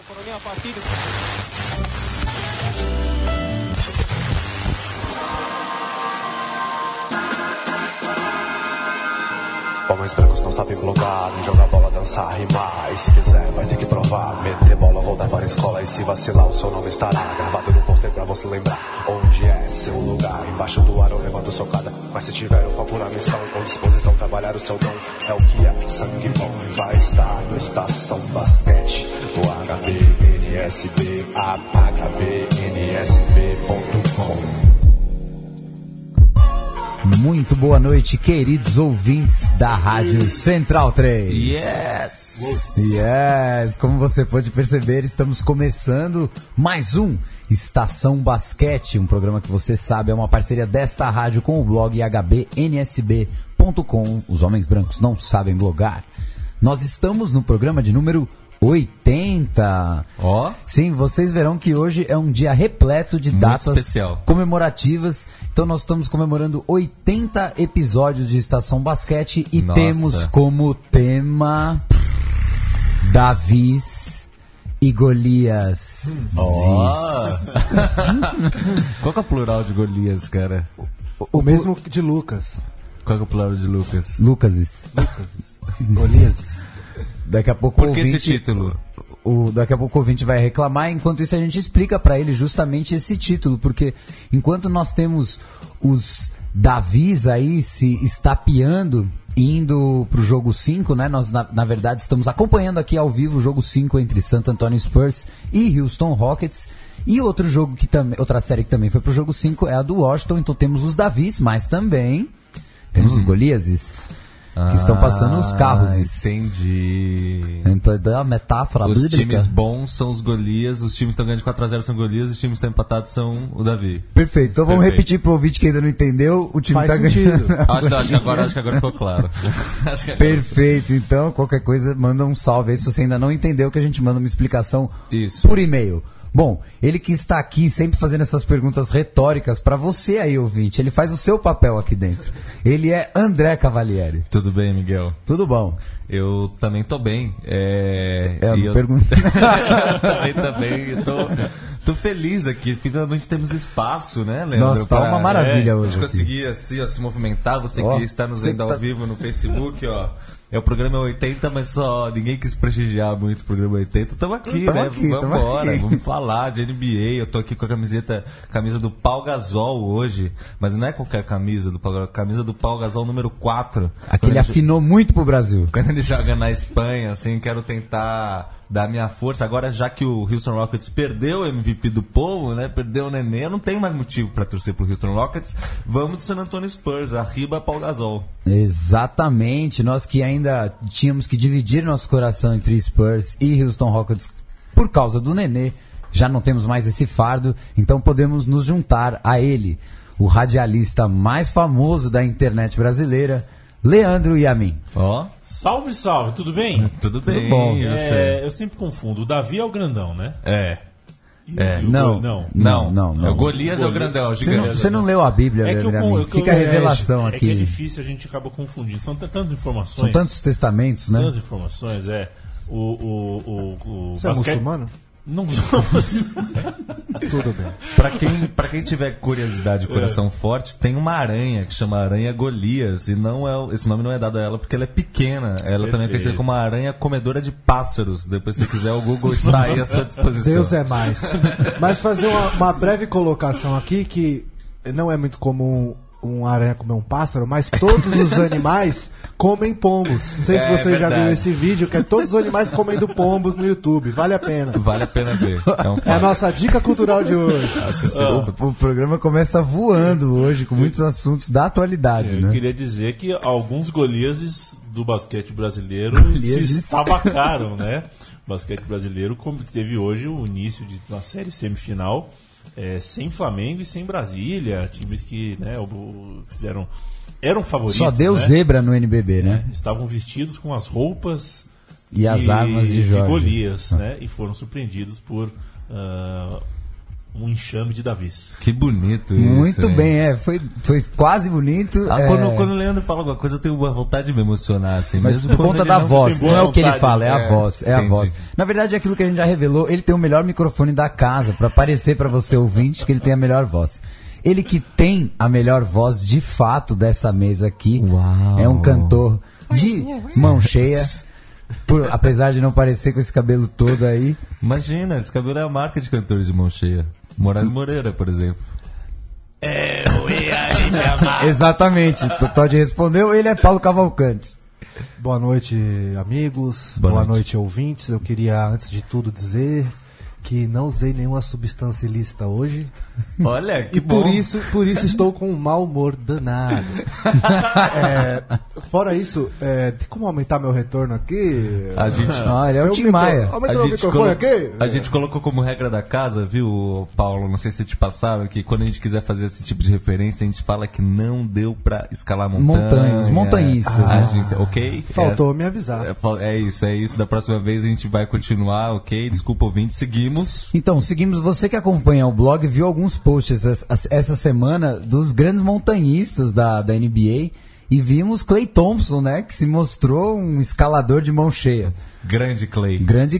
Homens brancos não sabem blogar, nem jogar bola, dançar, rimar. E se quiser, vai ter que provar. Meter bola, voltar para a escola. E se vacilar, o seu nome estará gravado no pôster pra você lembrar onde é seu lugar. Embaixo do aro, levando socada. Mas se tiver o foco na missão, com disposição, trabalhar o seu dom. É o que é sangue bom. Vai estar no Estação Basquete, no HBNSB, HBNSB.com. Muito boa noite, queridos ouvintes da Rádio Central 3. Yes! Como você pode perceber, estamos começando mais um Estação Basquete, um programa que você sabe é uma parceria desta rádio com o blog hbnsb.com. Os homens brancos não sabem blogar. Nós estamos no programa de número 80. Ó. Sim, vocês verão que hoje é um dia repleto de datas especial, comemorativas. Então nós estamos comemorando 80 episódios de Estação Basquete e temos como tema Davis e Golias. Qual que é o plural de Golias, cara? O mesmo de Lucas. Qual que é o plural de Lucas? Lucases. Golias. Daqui a pouco Por que esse título? Daqui a pouco o ouvinte vai reclamar, enquanto isso a gente explica pra ele justamente esse título, porque enquanto nós temos os Davis aí se estapeando, indo pro jogo 5, né? Nós na verdade estamos acompanhando aqui ao vivo o jogo 5 entre San Antonio Spurs e Houston Rockets. E outro jogo outra série que também foi pro jogo 5 é a do Washington, então temos os Davis, mas também temos os Goliases. Que estão passando os carros. Entendi. Então é uma metáfora Os bíblica. times bons são os Golias, os times que estão ganhando de 4-0 são Golias, os times que estão empatados são o Davi. Perfeito, então vamos repetir pro ouvinte que ainda não entendeu. O time Faz tá sentido. ganhando. Acho que agora ficou claro. Perfeito, então qualquer coisa manda um salve aí. Se você ainda não entendeu, que a gente manda uma explicação Isso. por e-mail. Bom, ele que está aqui sempre fazendo essas perguntas retóricas pra você aí, ouvinte, ele faz o seu papel aqui dentro. Ele é André Cavalieri. Tudo bem, Miguel? Tudo bom? Eu também tô bem. Pergunta. também. Eu tô feliz aqui. Finalmente temos espaço, né, Leandro? Nossa, tá uma maravilha hoje. Conseguir assim, ó, se movimentar. Você que está nos vendo ao vivo no Facebook, ó. O programa 80, mas só ninguém quis prestigiar muito o programa 80. Estamos aqui, né? Vamos falar de NBA. Eu tô aqui com a camisa do Pau Gasol hoje, mas não é qualquer camisa do Pau Gasol, camisa do Pau Gasol número 4. Aquele afinou muito pro Brasil. Quando ele joga na Espanha, assim, quero tentar dar minha força. Agora, já que o Houston Rockets perdeu o MVP do povo, né? Perdeu o Nenê, eu não tenho mais motivo para torcer pro Houston Rockets. Vamos do San Antonio Spurs, arriba Pau Gasol. Exatamente, nós que ainda tínhamos que dividir nosso coração entre Spurs e Houston Rockets por causa do Nenê, já não temos mais esse fardo, então podemos nos juntar a ele, o radialista mais famoso da internet brasileira, Leandro Yamin. Ó. Salve, salve, tudo bem? Tudo bem. Tudo bom. Eu sempre confundo, o Davi é o grandão, né? Não. O Golias é o grandão, o gigante. Você não leu a Bíblia, Yamin? Fica a revelação aqui. É que é difícil, a gente acaba confundindo. São tantas informações. São tantos testamentos, né? Tantas informações, Você é muçulmano? Não somos. Tudo bem. Pra quem tiver curiosidade e coração forte, tem uma aranha que chama Aranha Golias. E esse nome não é dado a ela porque ela é pequena. Ela também é conhecida como uma aranha comedora de pássaros. Depois, se quiser, o Google está aí à sua disposição. Deus é mais. Mas fazer uma breve colocação aqui, que não é muito comum uma aranha comer um pássaro, mas todos os animais comem pombos. Não sei se você já viu esse vídeo, que é todos os animais comendo pombos no YouTube. Vale a pena. Vale a pena ver. É a nossa dica cultural de hoje. O programa começa voando hoje, com muitos assuntos da atualidade, né? Eu queria dizer que alguns Goliases do basquete brasileiro se estabacaram, né? O basquete brasileiro teve hoje o início de uma série semifinal, sem Flamengo e sem Brasília, times que, né, eram favoritos. Só deu, né, zebra no NBB, né? Estavam vestidos com as roupas e as armas de Jorge. Golias, né? E foram surpreendidos por um enxame de Davis. Que bonito isso. Muito bem, foi quase bonito. Quando o Leandro fala alguma coisa, eu tenho uma vontade de me emocionar, assim. Mas mesmo por conta da voz, não é o que ele fala, é a voz. É a entendi. voz. Na verdade, é aquilo que a gente já revelou, ele tem o melhor microfone da casa, pra parecer pra você, ouvinte, que ele tem a melhor voz. Ele que tem a melhor voz, de fato, dessa mesa aqui. Uau. É um cantor de mão cheia. Apesar de não parecer com esse cabelo todo aí. Imagina, esse cabelo é a marca de cantores de mão cheia. Moraes Moreira, por exemplo. Eu ia lhe chamar. Exatamente, o Todd respondeu, ele é Paulo Cavalcante. Boa noite, amigos. Boa noite, ouvintes. Eu queria, antes de tudo, dizer que não usei nenhuma substância ilícita hoje. Olha, que e bom. por isso estou com um mau humor danado. Fora isso, tem como aumentar meu retorno aqui? A gente, olha, é o Tim Maia. Aumenta o microfone aqui? A gente colocou como regra da casa, viu, Paulo? Não sei se te passaram, que quando a gente quiser fazer esse tipo de referência, a gente fala que não deu pra escalar montanhas. Montanhistas. Ok? Faltou me avisar. É isso. Da próxima vez a gente vai continuar, ok? Desculpa, ouvinte, seguimos. Então, seguimos. Você que acompanha o blog viu alguns posts essa semana dos grandes montanhistas da NBA e vimos Klay Thompson, né? Que se mostrou um escalador de mão cheia. Grande Klay.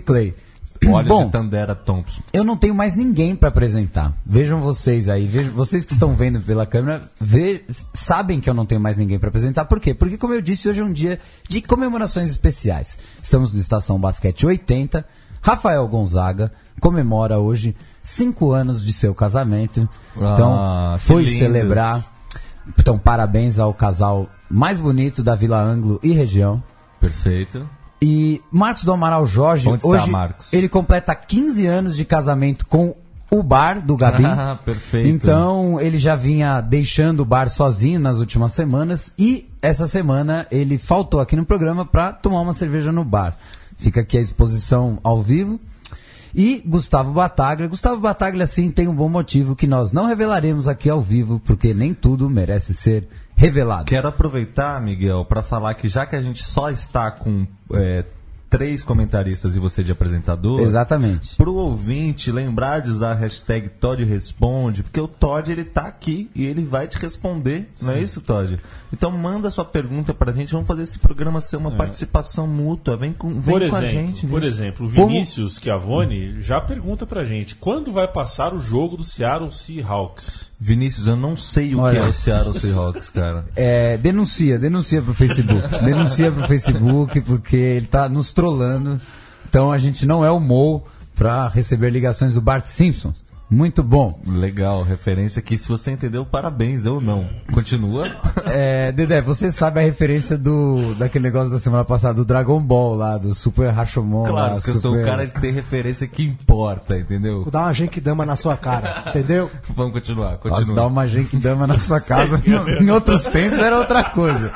Bom, de Tandera Thompson. Eu não tenho mais ninguém para apresentar. Vejam vocês aí, vocês que estão vendo pela câmera, sabem que eu não tenho mais ninguém para apresentar. Por quê? Porque, como eu disse, hoje é um dia de comemorações especiais. Estamos no Estação Basquete 80. Rafael Gonzaga comemora hoje 5 anos de seu casamento. Então, foi celebrar. Então, parabéns ao casal mais bonito da Vila Anglo e região. Perfeito. E Marcos do Amaral Jorge, onde hoje está, Marcos? Ele completa 15 anos de casamento com o bar do Gabi. Perfeito. Então, ele já vinha deixando o bar sozinho nas últimas semanas e essa semana ele faltou aqui no programa para tomar uma cerveja no bar. Fica aqui a exposição ao vivo. E Gustavo Battaglia, assim, tem um bom motivo que nós não revelaremos aqui ao vivo, porque nem tudo merece ser revelado. Quero aproveitar, Miguel, para falar que já que a gente só está com 3 comentaristas e você de apresentador... Exatamente. Pro ouvinte lembrar de usar a hashtag Todd Responde, porque o Todd, ele tá aqui e ele vai te responder, não é isso, Todd? Então manda sua pergunta pra gente, vamos fazer esse programa ser uma participação mútua, vem com a gente. Por exemplo, o Vinícius Chiavone já pergunta pra gente, quando vai passar o jogo do Seattle Seahawks? Vinícius, eu não sei o que é o Seattle Seahawks, cara. Denuncia pro Facebook. Denuncia pro Facebook, porque ele tá nos trollando. Então a gente não é o Mo pra receber ligações do Bart Simpson. Muito bom. Legal, referência que se você entendeu, parabéns, eu não. Continua. Dedé, você sabe a referência daquele negócio da semana passada, do Dragon Ball lá, do Super Rashomon. Claro, que eu sou o cara que tem referência que importa, entendeu? Vou dar uma Genkidama na sua cara, entendeu? Vamos continuar. Posso dar uma Genkidama na sua casa. Em outros tempos era outra coisa.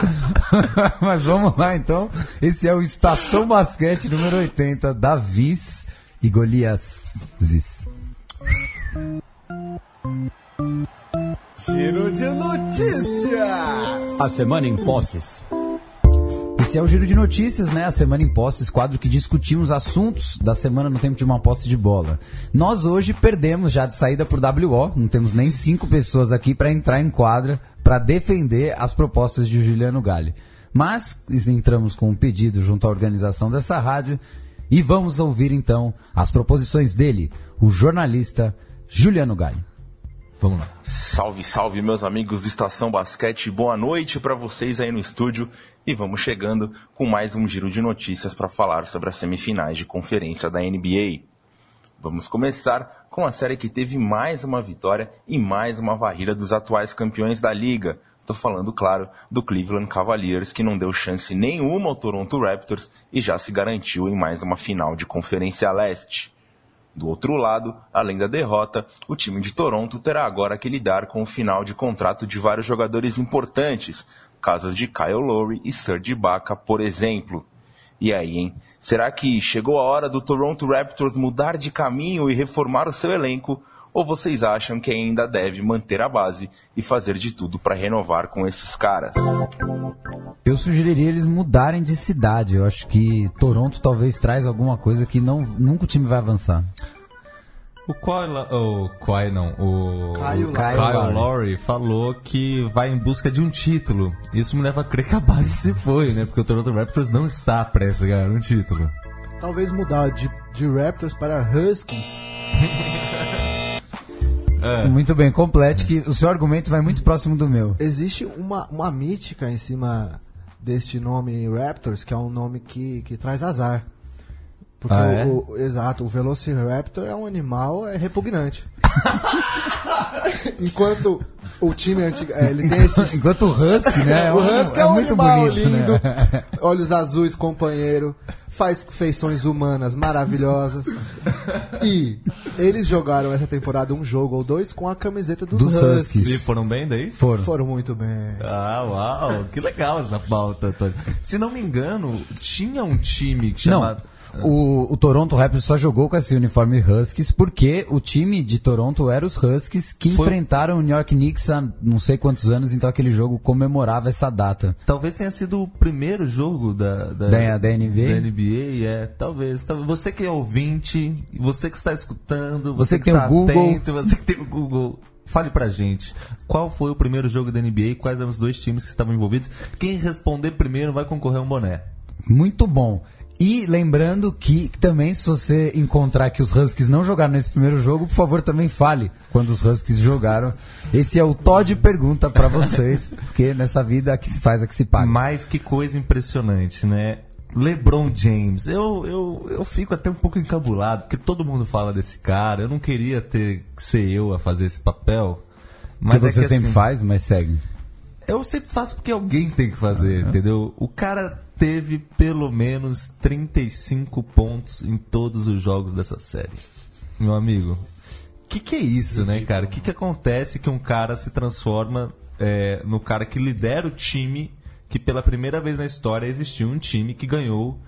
Mas vamos lá então. Esse é o Estação Basquete número 80, Davis e Golias Ziz. Giro de notícias. A semana em posses. Esse é o Giro de Notícias, né? A semana em posses, quadro que discutimos assuntos da semana no tempo de uma posse de bola. Nós hoje perdemos já de saída por WO, não temos nem 5 pessoas aqui para entrar em quadra para defender as propostas de Juliano Galli. Mas entramos com um pedido junto à organização dessa rádio e vamos ouvir então as proposições dele, o jornalista Juliano Galli. Vamos lá. Salve, salve, meus amigos do Estação Basquete. Boa noite para vocês aí no estúdio. E vamos chegando com mais um giro de notícias para falar sobre as semifinais de conferência da NBA. Vamos começar com a série que teve mais uma vitória e mais uma varrida dos atuais campeões da liga. Estou falando, claro, do Cleveland Cavaliers, que não deu chance nenhuma ao Toronto Raptors e já se garantiu em mais uma final de Conferência Leste. Do outro lado, além da derrota, o time de Toronto terá agora que lidar com o final de contrato de vários jogadores importantes, casos de Kyle Lowry e Serge Ibaka, por exemplo. E aí, hein? Será que chegou a hora do Toronto Raptors mudar de caminho e reformar o seu elenco? Ou vocês acham que ainda deve manter a base e fazer de tudo para renovar com esses caras? Eu sugeriria eles mudarem de cidade. Eu acho que Toronto talvez traz alguma coisa que nunca o time vai avançar. O Kyle Lowry falou que vai em busca de um título. Isso me leva a crer que a base se foi, né? Porque o Toronto Raptors não está prestes a ganhar um título. Talvez mudar de Raptors para Huskies. Muito bem, complete que o seu argumento vai muito próximo do meu. Existe uma mítica em cima deste nome Raptors, que é um nome que traz azar. Porque exato, o Velociraptor é um animal repugnante. Enquanto o time antigo, ele tem esses... Enquanto o Husky, né? O Husky é um muito animal bonito, lindo, né? Olhos azuis, companheiro, faz feições humanas maravilhosas. E eles jogaram essa temporada um jogo ou dois com a camiseta dos Huskies. E foram bem daí? Foram muito bem. Ah, uau, que legal essa pauta, Antônio. Se não me engano, tinha um time que chamava... O Toronto Raptors só jogou com esse uniforme Huskies porque o time de Toronto era os Huskies que enfrentaram o New York Knicks há não sei quantos anos, então aquele jogo comemorava essa data. Talvez tenha sido o primeiro jogo da NBA. Da NBA, talvez. Você que é ouvinte, você que está escutando, você que tem está o Google. Atento, você que tem o Google. Fale pra gente, qual foi o primeiro jogo da NBA, quais eram os dois times que estavam envolvidos. Quem responder primeiro vai concorrer a um boné. Muito bom. E lembrando que também, se você encontrar que os Huskies não jogaram nesse primeiro jogo, por favor, também fale quando os Huskies jogaram. Esse é o Todd Pergunta pra vocês, porque nessa vida aqui se faz, aqui se paga. Mas que coisa impressionante, né? LeBron James, eu fico até um pouco encabulado, porque todo mundo fala desse cara, eu não queria ser eu a fazer esse papel. Mas que você sempre faz, mas segue. Eu sempre faço porque alguém tem que fazer, entendeu? O cara teve pelo menos 35 pontos em todos os jogos dessa série. Meu amigo, que é isso, né, cara? O que acontece que um cara se transforma no cara que lidera o time, que pela primeira vez na história existiu um time que ganhou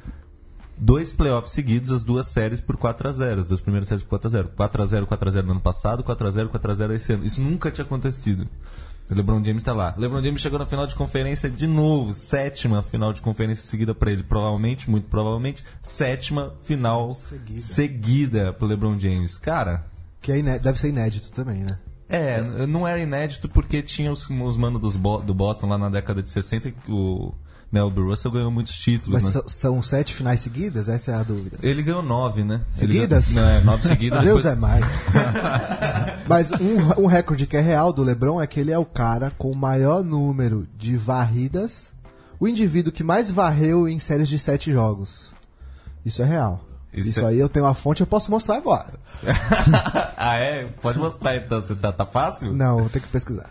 2 playoffs seguidos, as 2 séries por 4-0, as 2 primeiras séries por 4-0. 4-0, 4-0 no ano passado, 4-0, 4-0 esse ano. Isso nunca tinha acontecido. O LeBron James tá lá. O LeBron James chegou na final de conferência de novo. 7ª final de conferência seguida pra ele. Provavelmente, muito provavelmente, 7ª final seguida pro LeBron James. Cara... Que deve ser inédito também, né? Não era inédito porque tinha os manos do Boston lá na década de 60 que o Bill Russell ganhou muitos títulos. Mas né? são 7 finais seguidas? Essa é a dúvida. Ele ganhou 9, né? Seguidas? 9 seguidas. Deus é mais. Mas um recorde que é real do LeBron é que ele é o cara com o maior número de varridas, o indivíduo que mais varreu em séries de 7 jogos. Isso é real. Isso aí eu tenho uma fonte, eu posso mostrar agora. Ah, é? Pode mostrar então. Você tá fácil? Não, vou ter que pesquisar.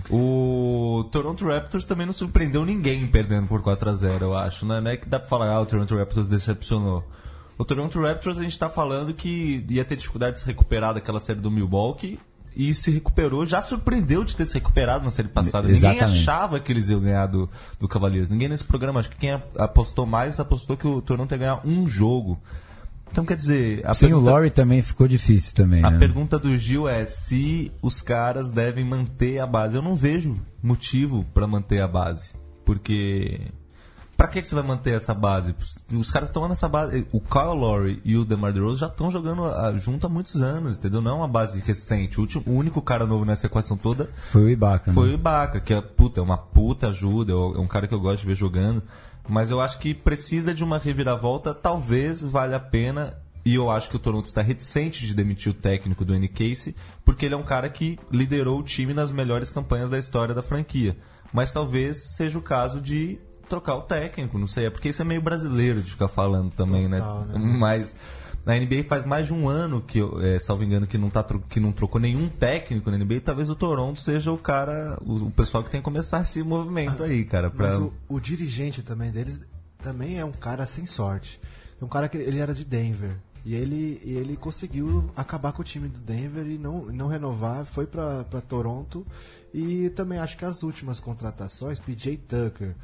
O Toronto Raptors também não surpreendeu ninguém perdendo por 4-0, eu acho. Não é que dá pra falar, o Toronto Raptors decepcionou. O Toronto Raptors, a gente tá falando que ia ter dificuldade de se recuperar daquela série do Milwaukee e se recuperou, já surpreendeu de ter se recuperado na série passada. Exatamente. Ninguém achava que eles iam ganhar do Cavaliers. Ninguém nesse programa, acho que quem apostou mais, apostou que o Toronto ia ganhar um jogo. Então, quer dizer... Sim, o Lowry também ficou difícil também, A né? pergunta do Gil é se os caras devem manter a base. Eu não vejo motivo para manter a base. Porque... Pra que você vai manter essa base? Os caras estão nessa base... O Kyle Lowry e o DeMar DeRozan já estão jogando junto há muitos anos, entendeu? Não é uma base recente. O único cara novo nessa equação toda... Foi o Ibaka. Foi o Ibaka, que é uma puta ajuda. É um cara que eu gosto de ver jogando. Mas eu acho que precisa de uma reviravolta, talvez valha a pena, e eu acho que o Toronto está reticente de demitir o técnico do N. Casey, porque ele é um cara que liderou o time nas melhores campanhas da história da franquia. Mas talvez seja o caso de trocar o técnico, não sei, porque isso é meio brasileiro de ficar falando também, total, né? Mas na NBA faz mais de um ano que, salvo engano, que não trocou nenhum técnico na NBA. Talvez o Toronto seja o cara, o pessoal que tem que começar esse movimento aí, cara. Mas o dirigente também deles também é um cara sem sorte. É um cara que ele era de Denver. E ele conseguiu acabar com o time do Denver e não renovar, foi pra Toronto. E também acho que as últimas contratações, PJ Tucker,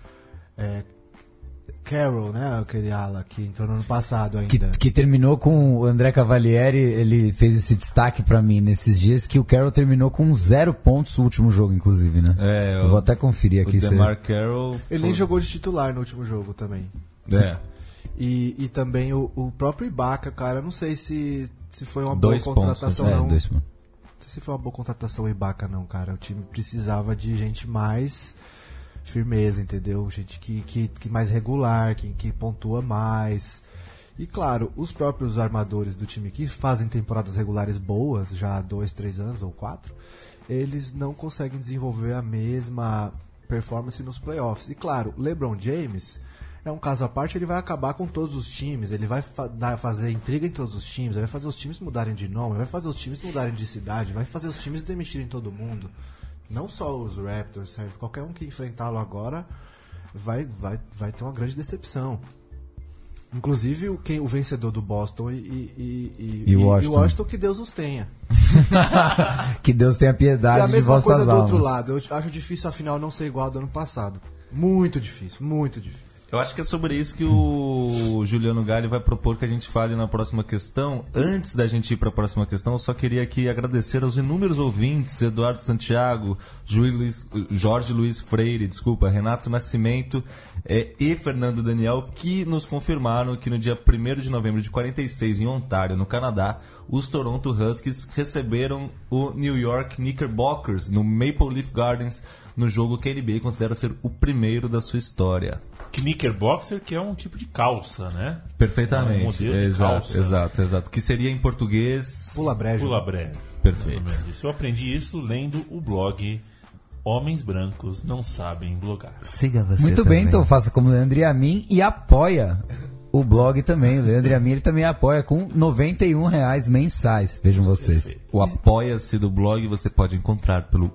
Carroll, né? Aquele ala que entrou no ano passado ainda. Que terminou com o André Cavalieri, ele fez esse destaque pra mim nesses dias, que o Carroll terminou com 0 pontos no último jogo, inclusive, né? Eu vou até conferir aqui. O DeMar Carroll... Ele nem jogou de titular no último jogo também. E também o próprio Ibaka, cara, eu não sei se foi uma boa contratação, não. 2 pontos. Não sei se foi uma boa contratação o Ibaka, não, cara. O time precisava de gente mais firmeza, entendeu? Gente que mais regular, que pontua mais. E claro, os próprios armadores do time que fazem temporadas regulares boas, já há 2, 3 anos ou 4, eles não conseguem desenvolver a mesma performance nos playoffs. E claro, LeBron James é um caso à parte, ele vai acabar com todos os times, ele vai fazer intriga em todos os times, ele vai fazer os times mudarem de nome, vai fazer os times mudarem de cidade, vai fazer os times demitirem todo mundo. Não só os Raptors, certo? Qualquer um que enfrentá-lo agora vai ter uma grande decepção. Inclusive o vencedor do Boston e Washington, que Deus os tenha. Que Deus tenha piedade de vossas almas. E a mesma coisa do outro lado. Eu acho difícil a final não ser igual ao do ano passado. Muito difícil, muito difícil. Eu acho que é sobre isso que o Juliano Galli vai propor que a gente fale na próxima questão. Antes da gente ir para a próxima questão, eu só queria aqui agradecer aos inúmeros ouvintes, Eduardo Santiago, Jorge Luiz Freire, Renato Nascimento e Fernando Daniel, que nos confirmaram que no dia 1º de novembro de 46, em Ontário, no Canadá, os Toronto Huskies receberam o New York Knickerbockers no Maple Leaf Gardens, no jogo que a NBA considera ser o primeiro da sua história. Knickerbocker, que é um tipo de calça, né? Perfeitamente. É um modelo de calça. Exato. Que seria em português... Pula brejo. Perfeito. Eu aprendi isso lendo o blog Homens Brancos Não Sabem Blogar. Siga você Muito também. Bem, então faça como o Leandro Yamin e apoia o blog também. O Leandro Yamin, ele também apoia com R$91 mensais. Vejam vocês. O Apoia-se do blog você pode encontrar pelo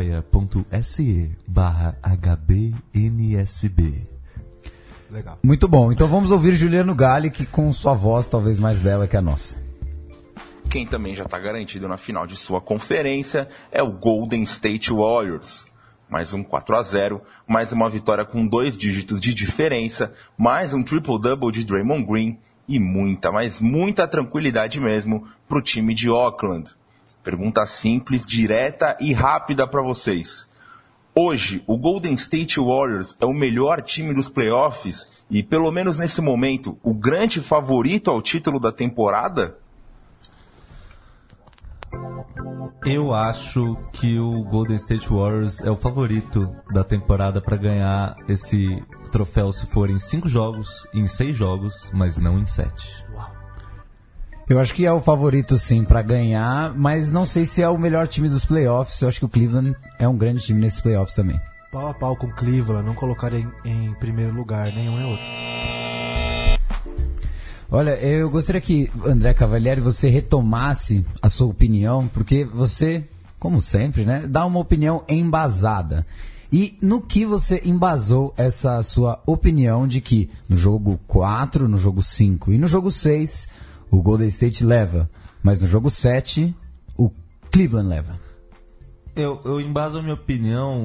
apoia.se/hbnsb. Legal. Muito bom. Então vamos ouvir Juliano Galli, que com sua voz talvez mais bela que a nossa. Quem também já está garantido na final de sua conferência é o Golden State Warriors. Mais um 4-0, mais uma vitória com 2 dígitos de diferença, mais um triple-double de Draymond Green e muita tranquilidade mesmo para o time de Oakland. Pergunta simples, direta e rápida para vocês. Hoje, o Golden State Warriors é o melhor time dos playoffs e, pelo menos nesse momento, o grande favorito ao título da temporada? Eu acho que o Golden State Warriors é o favorito da temporada para ganhar esse troféu se for em 5 jogos, em 6 jogos, mas não em 7. Eu acho que é o favorito sim para ganhar, mas não sei se é o melhor time dos playoffs. Eu acho que o Cleveland é um grande time nesses playoffs também. Pau a pau com o Cleveland, não colocar em primeiro lugar, nenhum é outro. Olha, eu gostaria que, André Cavalieri, você retomasse a sua opinião, porque você, como sempre, né, dá uma opinião embasada. E no que você embasou essa sua opinião de que no jogo 4, no jogo 5 e no jogo 6, o Golden State leva, mas no jogo 7, o Cleveland leva? Eu embaso a minha opinião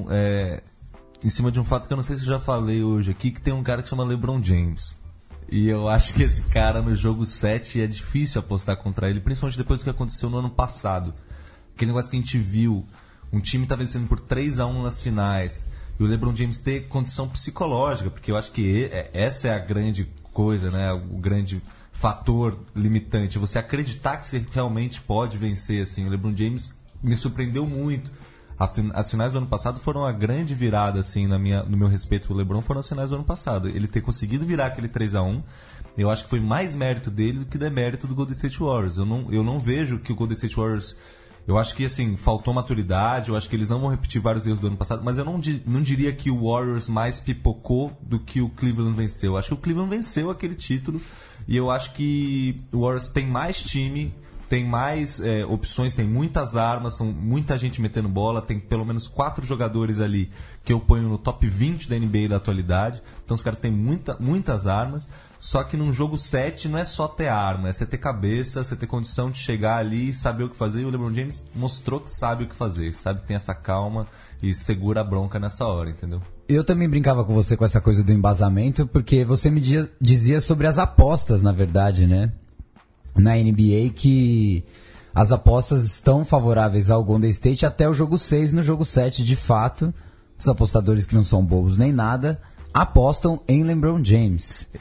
em cima de um fato que eu não sei se eu já falei hoje aqui, que tem um cara que chama LeBron James. E eu acho que esse cara no jogo 7 é difícil apostar contra ele, principalmente depois do que aconteceu no ano passado. Aquele negócio que a gente viu, um time tá vencendo por 3-1 nas finais, e o LeBron James ter condição psicológica, porque eu acho que essa é a grande coisa, né? O grande fator limitante, você acreditar que você realmente pode vencer, assim. O LeBron James me surpreendeu muito. As finais do ano passado foram a grande virada, assim, no meu respeito pelo LeBron, foram as finais do ano passado. Ele ter conseguido virar aquele 3-1, eu acho que foi mais mérito dele do que demérito do Golden State Warriors. Eu não vejo que o Golden State Warriors... Eu acho que, assim, faltou maturidade, eu acho que eles não vão repetir vários erros do ano passado, mas eu não diria que o Warriors mais pipocou do que o Cleveland venceu. Eu acho que o Cleveland venceu aquele título, e eu acho que o Warriors tem mais time, tem mais opções, tem muitas armas, são muita gente metendo bola, tem pelo menos 4 jogadores ali que eu ponho no top 20 da NBA da atualidade, então os caras têm muitas armas, só que num jogo 7 não é só ter arma, é você ter cabeça, você ter condição de chegar ali e saber o que fazer, e o LeBron James mostrou que sabe o que fazer, sabe que tem essa calma e segura a bronca nessa hora, entendeu? Eu também brincava com você com essa coisa do embasamento, porque você me dizia sobre as apostas, na verdade, né? Na NBA, que as apostas estão favoráveis ao Golden State até o jogo 6. No jogo 7, de fato, os apostadores que não são bobos nem nada apostam em LeBron James.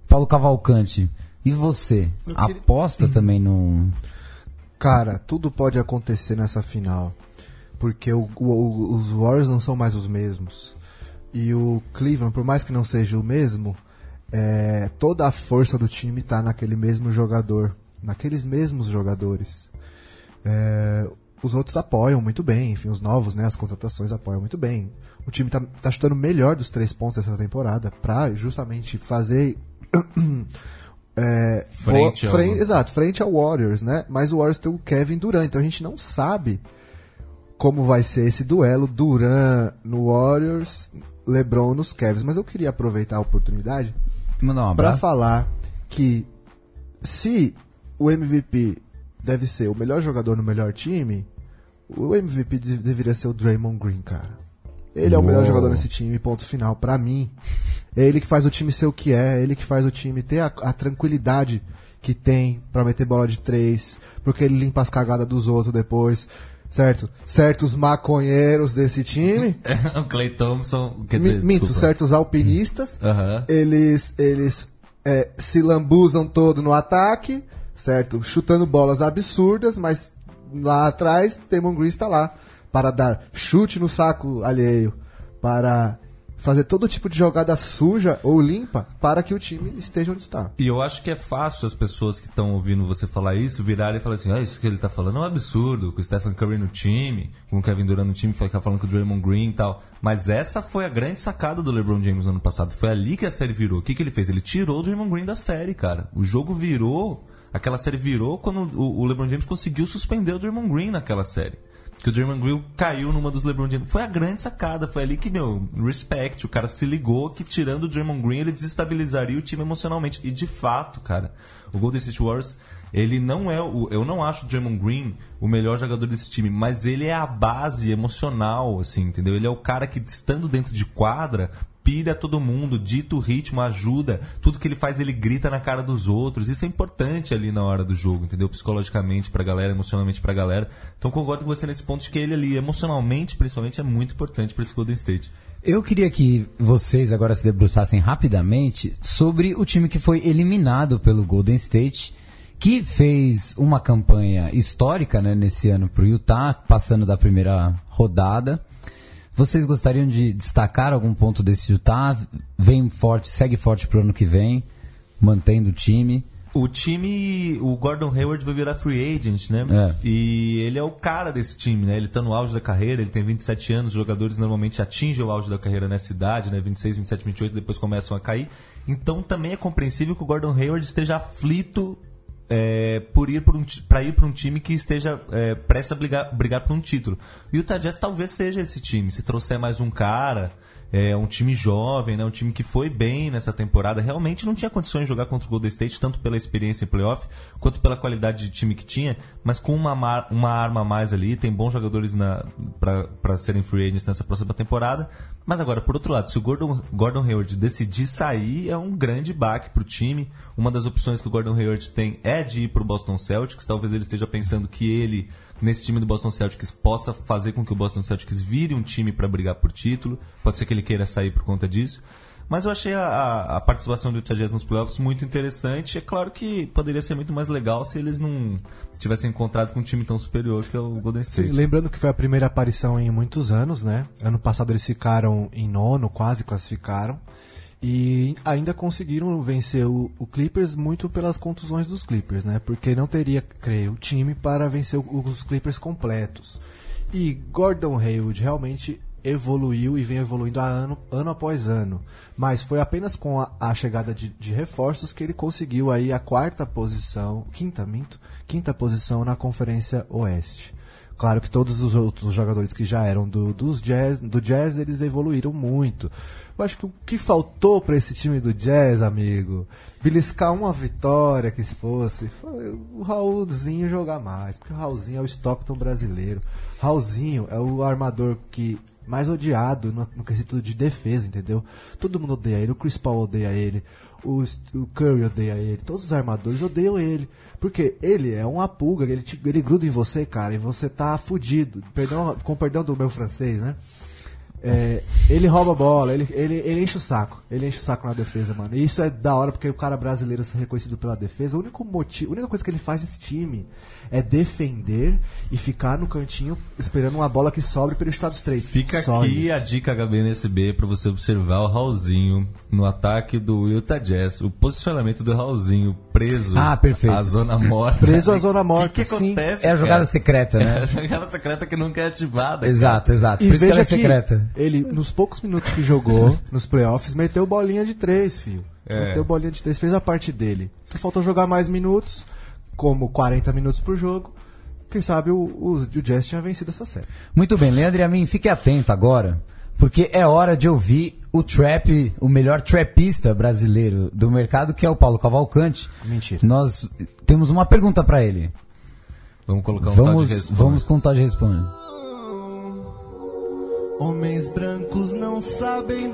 Paulo Cavalcante, e você? Aposta também no... Cara, tudo pode acontecer nessa final. Porque os Warriors não são mais os mesmos. E o Cleveland, por mais que não seja o mesmo, toda a força do time tá naquele mesmo jogador. Naqueles mesmos jogadores. Os outros apoiam muito bem, enfim, os novos, né, as contratações apoiam muito bem. O time tá chutando melhor dos 3 pontos essa temporada pra justamente fazer... frente ao Warriors, né? Mas o Warriors tem o Kevin Durant, então a gente não sabe como vai ser esse duelo Durant no Warriors, LeBron nos Cavs. Mas eu queria aproveitar a oportunidade para falar que se o MVP deve ser o melhor jogador no melhor time, o MVP deveria ser o Draymond Green, cara. Ele é o melhor jogador nesse time, ponto final. Pra mim, é ele que faz o time ser o que é ele que faz o time ter a tranquilidade que tem pra meter bola de 3, porque ele limpa as cagadas dos outros depois, certo? Certos maconheiros desse time. O Klay Thompson, certos alpinistas, eles se lambuzam todo no ataque, certo? Chutando bolas absurdas, mas lá atrás, Draymond Green está lá para dar chute no saco alheio, para fazer todo tipo de jogada suja ou limpa para que o time esteja onde está. E eu acho que é fácil as pessoas que estão ouvindo você falar isso virarem e falar assim, isso que ele está falando é um absurdo, com o Stephen Curry no time, com o Kevin Durant no time, ficar falando com o Draymond Green e tal. Mas essa foi a grande sacada do LeBron James no ano passado. Foi ali que a série virou. O que ele fez? Ele tirou o Draymond Green da série, cara. O jogo virou, aquela série virou quando o LeBron James conseguiu suspender o Draymond Green naquela série. Que o Draymond Green caiu numa dos LeBron James. Foi a grande sacada. Foi ali que, respect. O cara se ligou que tirando o Draymond Green ele desestabilizaria o time emocionalmente. E de fato, cara, o Golden State Warriors, ele não é eu não acho o Draymond Green o melhor jogador desse time, mas ele é a base emocional, assim, entendeu? Ele é o cara que, estando dentro de quadra, pilha todo mundo, dita o ritmo, ajuda. Tudo que ele faz, ele grita na cara dos outros. Isso é importante ali na hora do jogo, entendeu? Psicologicamente pra galera, emocionalmente pra galera. Então concordo com você nesse ponto de que ele ali, emocionalmente, principalmente, é muito importante pra esse Golden State. Eu queria que vocês agora se debruçassem rapidamente sobre o time que foi eliminado pelo Golden State, que fez uma campanha histórica, né, nesse ano pro Utah, passando da primeira rodada. Vocês gostariam de destacar algum ponto desse Utah? Vem forte, segue forte pro ano que vem, mantendo o time. O Gordon Hayward vai virar free agent, né? E ele é o cara desse time, né? Ele tá no auge da carreira, ele tem 27 anos, os jogadores normalmente atingem o auge da carreira nessa idade, né? 26, 27, 28, depois começam a cair. Então também é compreensível que o Gordon Hayward esteja aflito para ir para um time que esteja prestes a brigar por um título. O Utah Jazz talvez seja esse time, se trouxer mais um cara, um time jovem, né, um time que foi bem nessa temporada, realmente não tinha condições de jogar contra o Golden State, tanto pela experiência em playoff, quanto pela qualidade de time que tinha, mas com uma arma a mais ali, tem bons jogadores para serem free agents nessa próxima temporada. Mas agora, por outro lado, se o Gordon Hayward decidir sair, é um grande baque pro time. Uma das opções que o Gordon Hayward tem é de ir pro Boston Celtics. Talvez ele esteja pensando que ele, nesse time do Boston Celtics, possa fazer com que o Boston Celtics vire um time para brigar por título. Pode ser que ele queira sair por conta disso. Mas eu achei a participação do Utah Jazz nos playoffs muito interessante. É claro que poderia ser muito mais legal se eles não tivessem encontrado com um time tão superior que é o Golden State. Sim, lembrando que foi a primeira aparição em muitos anos, né? Ano passado eles ficaram em 9º, quase classificaram. E ainda conseguiram vencer o Clippers muito pelas contusões dos Clippers, né? Porque não teria, creio, time para vencer os Clippers completos. E Gordon Hayward realmente evoluiu e vem evoluindo ano após ano. Mas foi apenas com a chegada de reforços que ele conseguiu aí a quinta posição na Conferência Oeste. Claro que todos os outros jogadores que já eram do Jazz, eles evoluíram muito. Eu acho que o que faltou para esse time do Jazz, amigo, beliscar uma vitória que se fosse, foi o Raulzinho jogar mais, porque o Raulzinho é o Stockton brasileiro. Raulzinho é o armador que mais odiado no quesito de defesa, entendeu? Todo mundo odeia ele, o Chris Paul odeia ele, o Curry odeia ele, todos os armadores odeiam ele, porque ele é uma pulga, ele gruda em você, cara, e você tá fudido, com perdão do meu francês, né? Ele rouba a bola, ele enche o saco. Ele enche o saco na defesa, mano. E isso é da hora porque o cara brasileiro ser reconhecido pela defesa. A única coisa que ele faz nesse time é defender e ficar no cantinho esperando uma bola que sobre para ele chutar dos 3. Fica só aqui isso. a dica HBNSB para você observar o Raulzinho no ataque do Utah Jazz. O posicionamento do Raulzinho preso perfeito. à zona morta. Preso à zona morta, O que acontece? É a jogada secreta, né? É a jogada secreta que nunca é ativada. Exato. E Por isso que ela veja é secreta. ele, nos poucos minutos que jogou nos playoffs, meteu bolinha de 3, filho. Meteu bolinha de 3, fez a parte dele. Só faltou jogar mais minutos, como 40 minutos por jogo. Quem sabe o Jazz tinha vencido essa série. Muito bem, Leandro e a mim, fique atento agora, porque é hora de ouvir o melhor trapista brasileiro do mercado, que é o Paulo Cavalcante. Mentira. Nós temos uma pergunta para ele. Vamos colocar um tal de responde. Vamos com o tal de responde. Homens brancos não sabem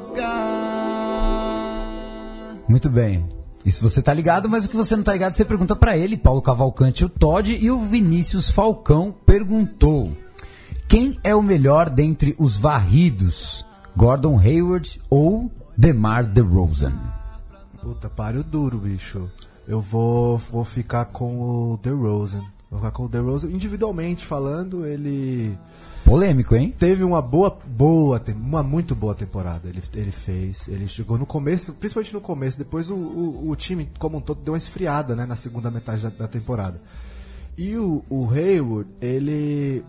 blogar. Muito bem. Isso você tá ligado, mas o que você não tá ligado, você pergunta pra ele, Paulo Cavalcante, o Todd, e o Vinícius Falcão perguntou: quem é o melhor dentre os varridos? Gordon Hayward ou DeMar DeRozan? Puta, páreo duro, bicho. Eu vou ficar com o DeRozan. Vou ficar com o DeRozan. Individualmente falando, ele... Polêmico, hein? Teve uma muito boa temporada. Ele chegou no começo, principalmente no começo. Depois o time como um todo deu uma esfriada, né, na segunda metade da temporada. E o Hayward, ele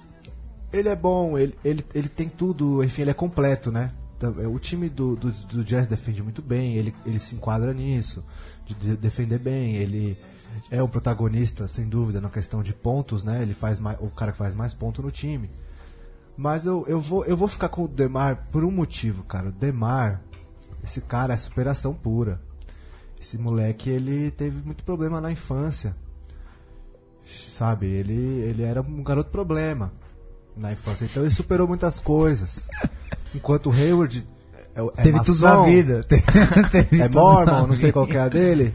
é bom, ele tem tudo, enfim, ele é completo, né? O time do Jazz defende muito bem, ele se enquadra nisso, de defender bem, ele é o protagonista, sem dúvida, na questão de pontos, né? Ele faz o cara que faz mais ponto no time. Mas eu vou ficar com o DeMar por um motivo, cara. O DeMar, esse cara é superação pura. Esse moleque, ele teve muito problema na infância. Sabe? Ele era um garoto problema na infância. Então ele superou muitas coisas. Enquanto o Hayward teve tudo na vida. É Mormon, não sei qual que é a dele.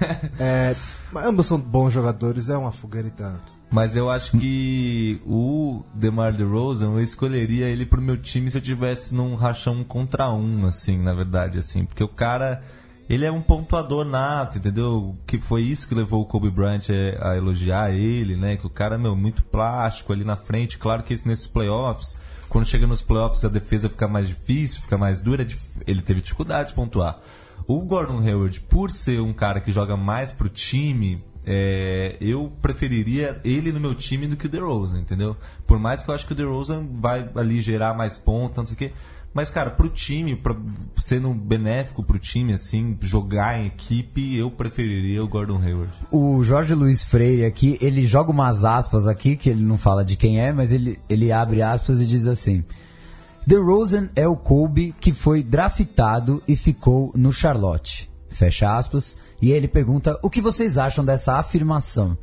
Mas ambos são bons jogadores, é uma fogueira e tanto. Mas eu acho que o DeMar DeRozan, eu escolheria ele pro meu time se eu tivesse num rachão 1 contra 1, assim, na verdade, assim. Porque o cara, ele é um pontuador nato, entendeu? Que foi isso que levou o Kobe Bryant a elogiar ele, né? Que o cara, muito plástico ali na frente. Claro que nesses playoffs, quando chega nos playoffs a defesa fica mais difícil, fica mais dura, ele teve dificuldade de pontuar. O Gordon Hayward, por ser um cara que joga mais pro time... eu preferiria ele no meu time do que o DeRozan, entendeu? Por mais que eu acho que o DeRozan vai ali gerar mais pontos, não sei o quê. Mas, cara, pro time, sendo benéfico pro time, assim, jogar em equipe, eu preferiria o Gordon Hayward. O Jorge Luiz Freire aqui, ele joga umas aspas aqui, que ele não fala de quem é, mas ele abre aspas e diz assim: DeRozan é o Kobe que foi draftado e ficou no Charlotte. Fecha aspas. E ele pergunta: o que vocês acham dessa afirmação?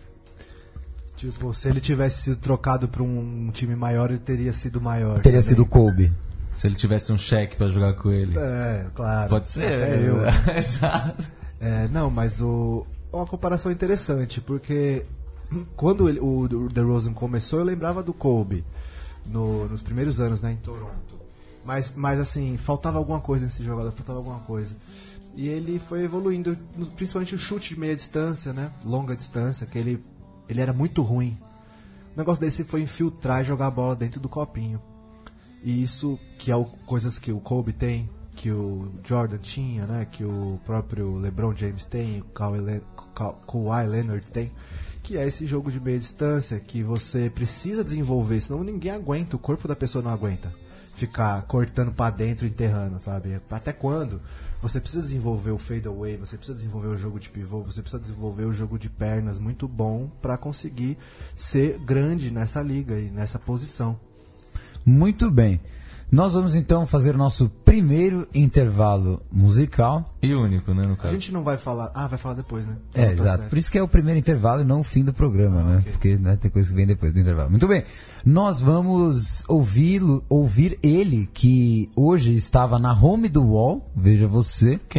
Tipo, se ele tivesse sido trocado para um time maior, ele teria sido maior. Teria sido Kobe. Se ele tivesse um cheque para jogar com ele. Claro. Pode ser. Até eu. Exato. Não, mas uma comparação interessante, porque quando o DeRozan começou, eu lembrava do Kobe nos primeiros anos, né, em Toronto. Mas assim, faltava alguma coisa nesse jogador, faltava alguma coisa. E ele foi evoluindo, principalmente o chute de meia distância, né? Longa distância, que ele era muito ruim. O negócio dele sempre foi infiltrar e jogar a bola dentro do copinho. E isso, que é coisas que o Kobe tem, que o Jordan tinha, né? Que o próprio LeBron James tem, o Kawhi Leonard tem, que é esse jogo de meia distância que você precisa desenvolver, senão ninguém aguenta, o corpo da pessoa não aguenta ficar cortando pra dentro e enterrando, sabe? Até quando? Você precisa desenvolver o fadeaway, você precisa desenvolver o jogo de pivô, você precisa desenvolver o jogo de pernas muito bom para conseguir ser grande nessa liga e nessa posição. Muito bem. Nós vamos então fazer o nosso primeiro intervalo musical. E único, né, no caso? A gente não vai falar... vai falar depois, né? Exato. Certo. Por isso que é o primeiro intervalo e não o fim do programa, né? Okay. Porque tem coisa que vem depois do intervalo. Muito bem. Nós vamos ouvir ele, que hoje estava na home do UOL. Veja você. Quem?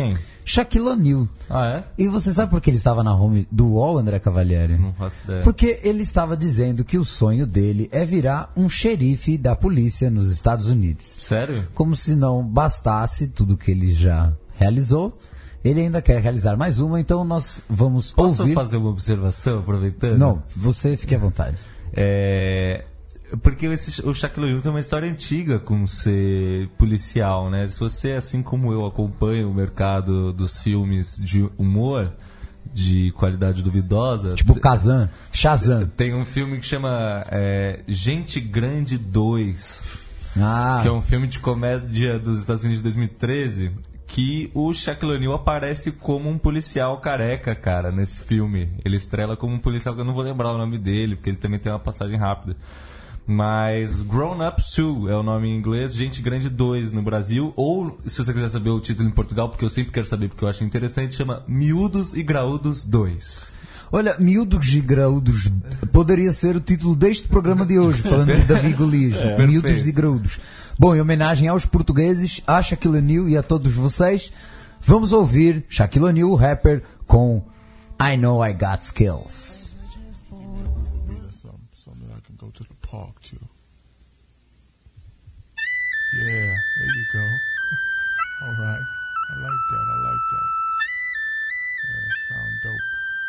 Shaquille O'Neal. Ah, é? E você sabe por que ele estava na home do UOL, André Cavalieri? Não faço ideia. Porque ele estava dizendo que o sonho dele é virar um xerife da polícia nos Estados Unidos. Sério? Como se não bastasse tudo que ele já realizou, ele ainda quer realizar mais uma, então nós vamos Posso ouvir... fazer uma observação, aproveitando? Não, você fique à vontade. Porque o Shaquille O'Neal tem uma história antiga com ser policial, né? Se você, assim como eu, acompanha o mercado dos filmes de humor de qualidade duvidosa... Tipo Shazam. Tem um filme que chama Gente Grande 2, Ah, que é um filme de comédia dos Estados Unidos de 2013... que o Shaquille O'Neal aparece como um policial careca, cara, nesse filme. Ele estrela como um policial, que eu não vou lembrar o nome dele, porque ele também tem uma passagem rápida. Mas Grown Ups 2 é o nome em inglês, Gente Grande 2 no Brasil, ou, se você quiser saber o título em Portugal, porque eu sempre quero saber, porque eu acho interessante, chama Miúdos e Graúdos 2. olha, Miúdos e Graúdos poderia ser o título deste programa de hoje, falando de Davi Golias. Miúdos e Graúdos. Bom, em homenagem aos portugueses, a Shaquille O'Neal e a todos vocês, vamos ouvir Shaquille O'Neal, o rapper, com I Know I Got Skills. Something I can go to the park to. Yeah, there you go. All right. I like that. Yeah, sound dope.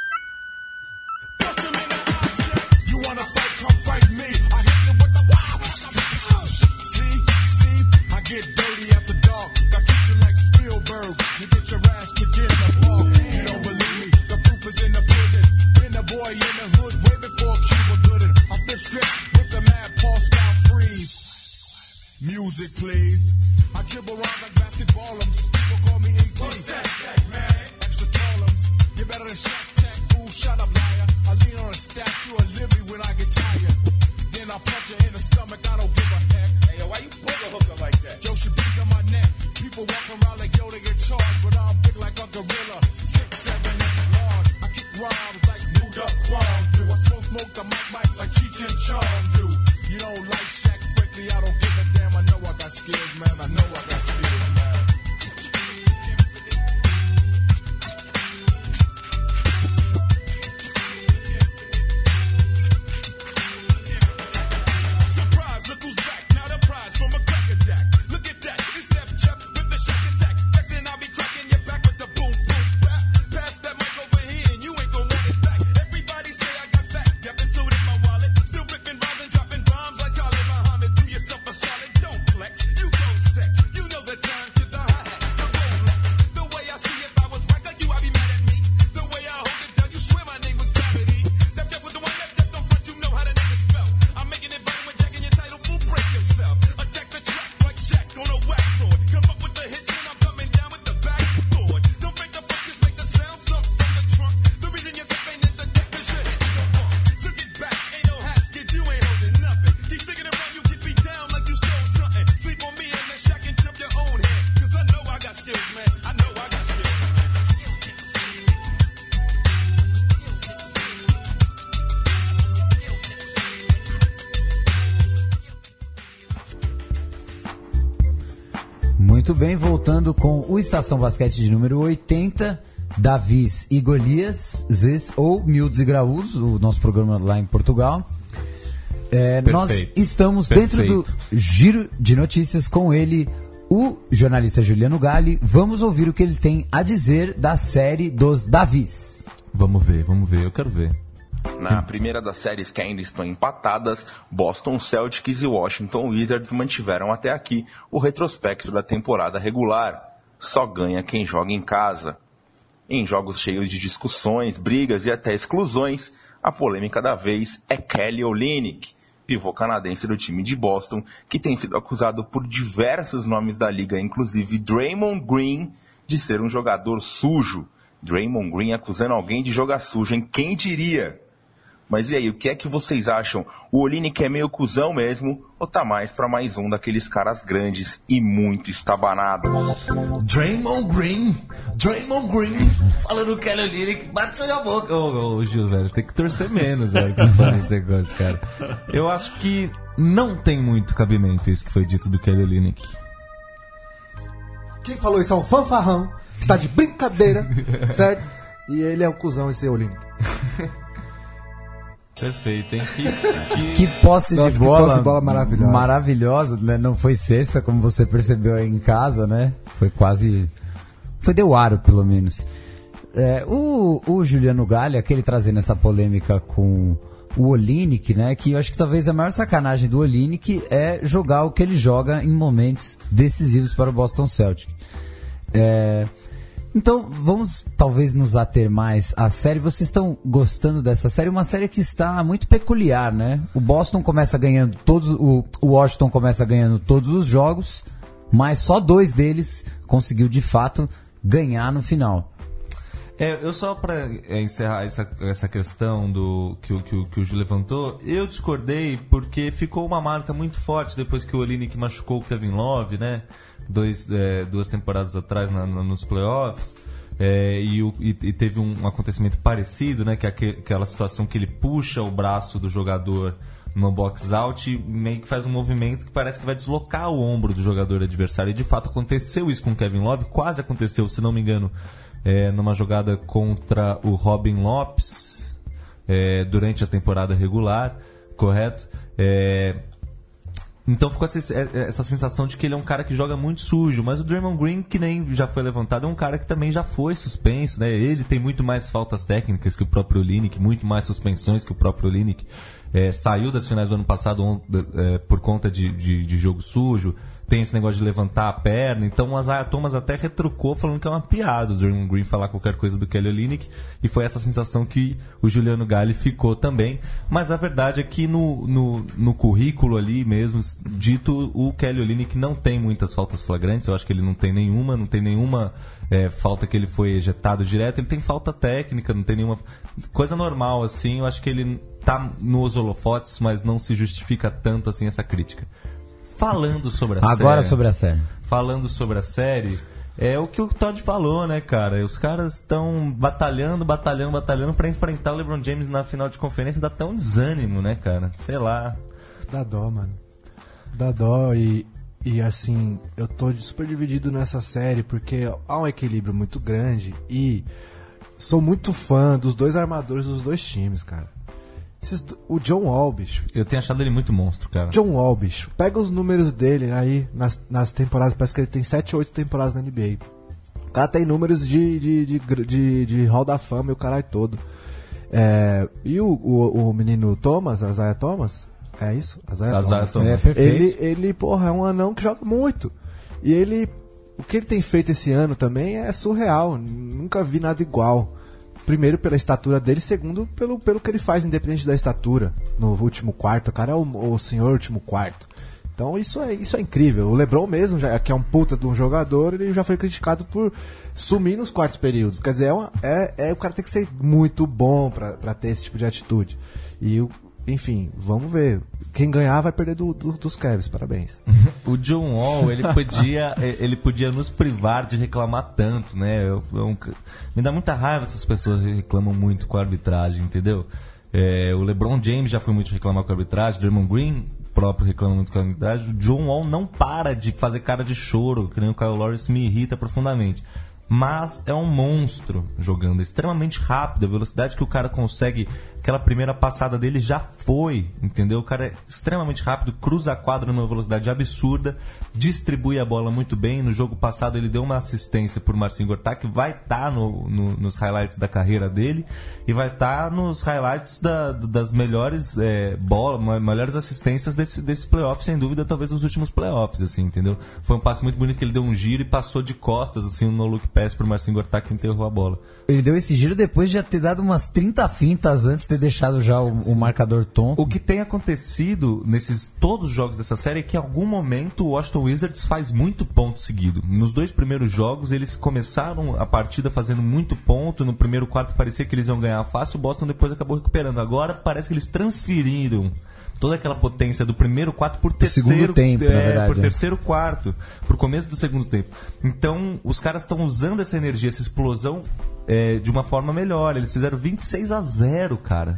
You wanna fight, come fight me. I hit you with the wow. See, I get dirty after dark. I treat you like Spielberg. You get your ass kicked in the park. You don't believe me? The proof is in the pudding. Been a boy in the hood way before Cuba Gooding. I flip script with the mad Paul style freeze. Music, please. I dribble around like basketball. People call me AT. What's that, man? Extra tallums. You better than Shaq Tech. Fool, shut up, liar. I lean on a statue of Libby when I get tired. Then I punch her in the stomach. I don't give a heck. Hey, yo, why you pull the hooker like that? Joe should be on my neck. People walk around like yo, they get charged, but I'm big like a gorilla. 6'7" large. I kick rhymes like moved up Quan do. I smoke the mic like Cheech and Chong do. You don't like Shaq, frankly, I don't give a damn. I know I got skills, man. I know I got skills, man. Surprise, look who's back. Now the prize from a cracker jack. Look at that, it's Def Chef with the shack attack. Flexing, I'll be cracking your back with the boom boom rap. Pass that mic over here and you ain't gon' want it back. Everybody say I got fat, yep, and so did my wallet. Still ripping rhymes and dropping bombs like Khalid Muhammad. Do yourself a solid, don't flex. You go sex, you know the time to the hi-hat, the Rolex. The way I see if I was right like you, I'd be mad at me. The way I hold it down, you swear my name was Gravity. Def Chef with the one left on front, you know how to nigga spell. I'm making it violent when jacking your title, fool, break yourself. Attack the track like Shaq on a whack board. Come up with the hits and I'm coming down with the backboard. Don't fake the fuck, just make the sound, something from the trunk. The reason your tape ain't hit the deck is your hits don't bump. So get back, ain't no hats, kid, you ain't holding nothing. Keep sticking around, you get beat down like you stole something. Sleep on me and then Shaq and jump your own head. Cause I know I got skills, man. I know I got skills. Muito bem, voltando com o Estação Basquete de número 80, Davis e Golias, ou Miúdos e Graúdos, o nosso programa lá em Portugal. Nós estamos dentro do Giro de Notícias com ele, o jornalista Juliano Galli. Vamos ouvir o que ele tem a dizer da série dos Davis. Vamos ver, eu quero ver. Na primeira das séries que ainda estão empatadas, Boston Celtics e Washington Wizards mantiveram até aqui o retrospecto da temporada regular. Só ganha quem joga em casa. Em jogos cheios de discussões, brigas e até exclusões, a polêmica da vez é Kelly Olynyk, pivô canadense do time de Boston, que tem sido acusado por diversos nomes da liga, inclusive Draymond Green, de ser um jogador sujo. Draymond Green acusando alguém de jogar sujo, hein? Quem diria? Mas e aí, o que é que vocês acham? O Olynyk é meio cuzão mesmo, ou tá mais pra mais um daqueles caras grandes e muito estabanados? Draymond Green, falando Kelly Olynyk, bate sua boca. Ô, Gil, velho, você tem que torcer menos, velho, que você fala esse negócio, cara. Eu acho que não tem muito cabimento isso que foi dito do Kelly Olynyk. Quem falou isso é um fanfarrão, está de brincadeira, certo? E ele é o cuzão, esse Olynyk. Perfeito, hein? Que posse de bola maravilhosa. Maravilhosa, né? Não foi cesta, como você percebeu aí em casa, né? Foi quase... Foi deu aro, pelo menos. O Juliano Galli, aquele trazendo essa polêmica com o Olynyk, né? Que eu acho que talvez a maior sacanagem do Olynyk é jogar o que ele joga em momentos decisivos para o Boston Celtics. Então, vamos talvez nos ater mais à série. Vocês estão gostando dessa série? Uma série que está muito peculiar, né? O Boston começa ganhando o Washington começa ganhando todos os jogos, mas só 2 deles conseguiu de fato ganhar no final. Eu só para encerrar essa questão que o Ju levantou, eu discordei porque ficou uma marca muito forte depois que o Olynyk machucou o Kevin Love, né? 2 temporadas atrás nos playoffs, e teve um acontecimento parecido, né? Que é aquela situação que ele puxa o braço do jogador no box out e meio que faz um movimento que parece que vai deslocar o ombro do jogador adversário. E de fato aconteceu isso com o Kevin Love, quase aconteceu, se não me engano, numa jogada contra o Robin Lopes durante a temporada regular, correto? Então ficou essa sensação de que ele é um cara que joga muito sujo, mas o Draymond Green, que nem já foi levantado, é um cara que também já foi suspenso, né? Ele tem muito mais faltas técnicas que o próprio Olynyk, muito mais suspensões que o próprio Olynyk. Saiu das finais do ano passado por conta de jogo sujo. Tem esse negócio de levantar a perna. Então o Isaiah Thomas até retrucou falando que é uma piada o Draymond Green falar qualquer coisa do Kelly Olynyk. E foi essa sensação que o Juliano Galli ficou também. Mas a verdade é que no currículo ali mesmo, dito, o Kelly Olynyk não tem muitas faltas flagrantes. Eu acho que ele não tem nenhuma falta que ele foi ejetado direto. Ele tem falta técnica, não tem nenhuma coisa normal assim. Eu acho que ele tá nos holofotes, mas não se justifica tanto assim essa crítica. Falando sobre a série, é o que o Todd falou, né, cara? Os caras estão batalhando pra enfrentar o LeBron James na final de conferência. Dá até um desânimo, né, cara? Sei lá. Dá dó, mano. Dá dó e assim, eu tô super dividido nessa série porque há um equilíbrio muito grande e sou muito fã dos 2 armadores dos 2 times, cara. O John Wall, bicho. Eu tenho achado ele muito monstro, cara. John Wall, bicho. Pega os números dele aí nas temporadas. Parece que ele tem 7 ou 8 temporadas na NBA. O cara tem números de Hall da Fama e o caralho todo. E o menino Thomas, Isaiah Thomas, é isso? Isaiah Thomas. É perfeito. Ele, porra, é um anão que joga muito. E o que ele tem feito esse ano também é surreal. Nunca vi nada igual. Primeiro pela estatura dele, segundo pelo que ele faz, independente da estatura. No último quarto, o cara é o senhor último quarto. Então isso é incrível. O LeBron mesmo, que é um puta de um jogador, ele já foi criticado por sumir nos quartos períodos. Quer dizer, o cara tem que ser muito bom pra ter esse tipo de atitude. E, enfim, vamos ver. Quem ganhar vai perder dos Cavs, parabéns. O John Wall, ele podia nos privar de reclamar tanto, né? Me dá muita raiva essas pessoas que reclamam muito com a arbitragem, entendeu? O LeBron James já foi muito reclamar com a arbitragem, o Draymond Green próprio reclama muito com a arbitragem. O John Wall não para de fazer cara de choro, que nem o Kyle Lowry, isso me irrita profundamente. Mas é um monstro jogando, extremamente rápido. A velocidade que o cara consegue, aquela primeira passada dele já foi, entendeu? O cara é extremamente rápido, cruza a quadra numa velocidade absurda, distribui a bola muito bem. No jogo passado ele deu uma assistência por Marcin Gortat, que vai estar nos highlights da carreira dele e vai estar nos highlights das melhores melhores assistências desse playoff, sem dúvida, talvez dos últimos playoffs, assim, entendeu? Foi um passe muito bonito que ele deu um giro e passou de costas, assim, no look pass pro Marcin Gortat, que enterrou a bola. Ele deu esse giro depois de já ter dado umas 30 fintas antes de ter deixado já o marcador tonto. O que tem acontecido nesses todos os jogos dessa série é que em algum momento o Washington Wizards faz muito ponto seguido. Nos 2 primeiros jogos eles começaram a partida fazendo muito ponto. No primeiro quarto parecia que eles iam ganhar fácil. O Boston depois acabou recuperando. Agora parece que eles transferiram toda aquela potência do primeiro quarto por terceiro tempo, na verdade, por terceiro quarto, pro começo do segundo tempo. Então os caras estão usando essa energia, essa explosão de uma forma melhor. Eles fizeram 26-0, cara.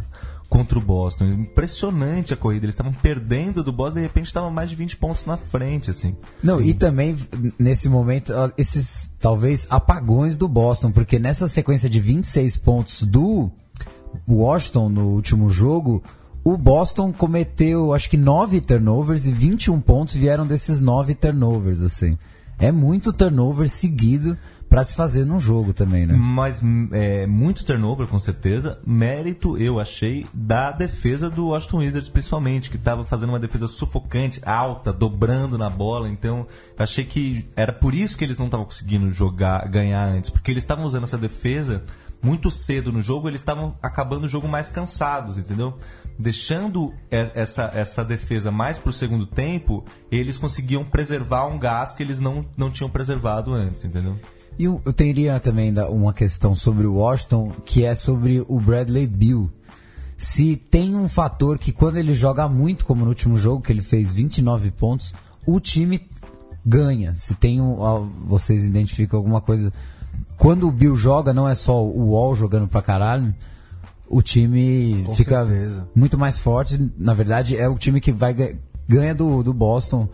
contra o Boston. Impressionante a corrida. Eles estavam perdendo do Boston, de repente estavam mais de 20 pontos na frente, assim. Não, e também, nesse momento, esses, talvez, apagões do Boston, porque nessa sequência de 26 pontos do Washington no último jogo, o Boston cometeu, acho que 9 turnovers e 21 pontos vieram desses 9 turnovers, assim. É muito turnover seguido pra se fazer num jogo também, né? Mas muito turnover, com certeza. Mérito, eu achei, da defesa do Washington Wizards, principalmente, que estava fazendo uma defesa sufocante, alta, dobrando na bola. Então, eu achei que era por isso que eles não estavam conseguindo ganhar antes, porque eles estavam usando essa defesa muito cedo no jogo, eles estavam acabando o jogo mais cansados, entendeu? Deixando essa defesa mais pro segundo tempo, eles conseguiam preservar um gás que eles não tinham preservado antes, entendeu? E eu teria também uma questão sobre o Washington, que é sobre o Bradley Beal. Se tem um fator que quando ele joga muito, como no último jogo, que ele fez 29 pontos, o time ganha. Se tem vocês identificam alguma coisa... Quando o Beal joga, não é só o Wall jogando pra caralho, o time Com fica certeza. muito mais forte. Na verdade, é o time que ganha do Boston.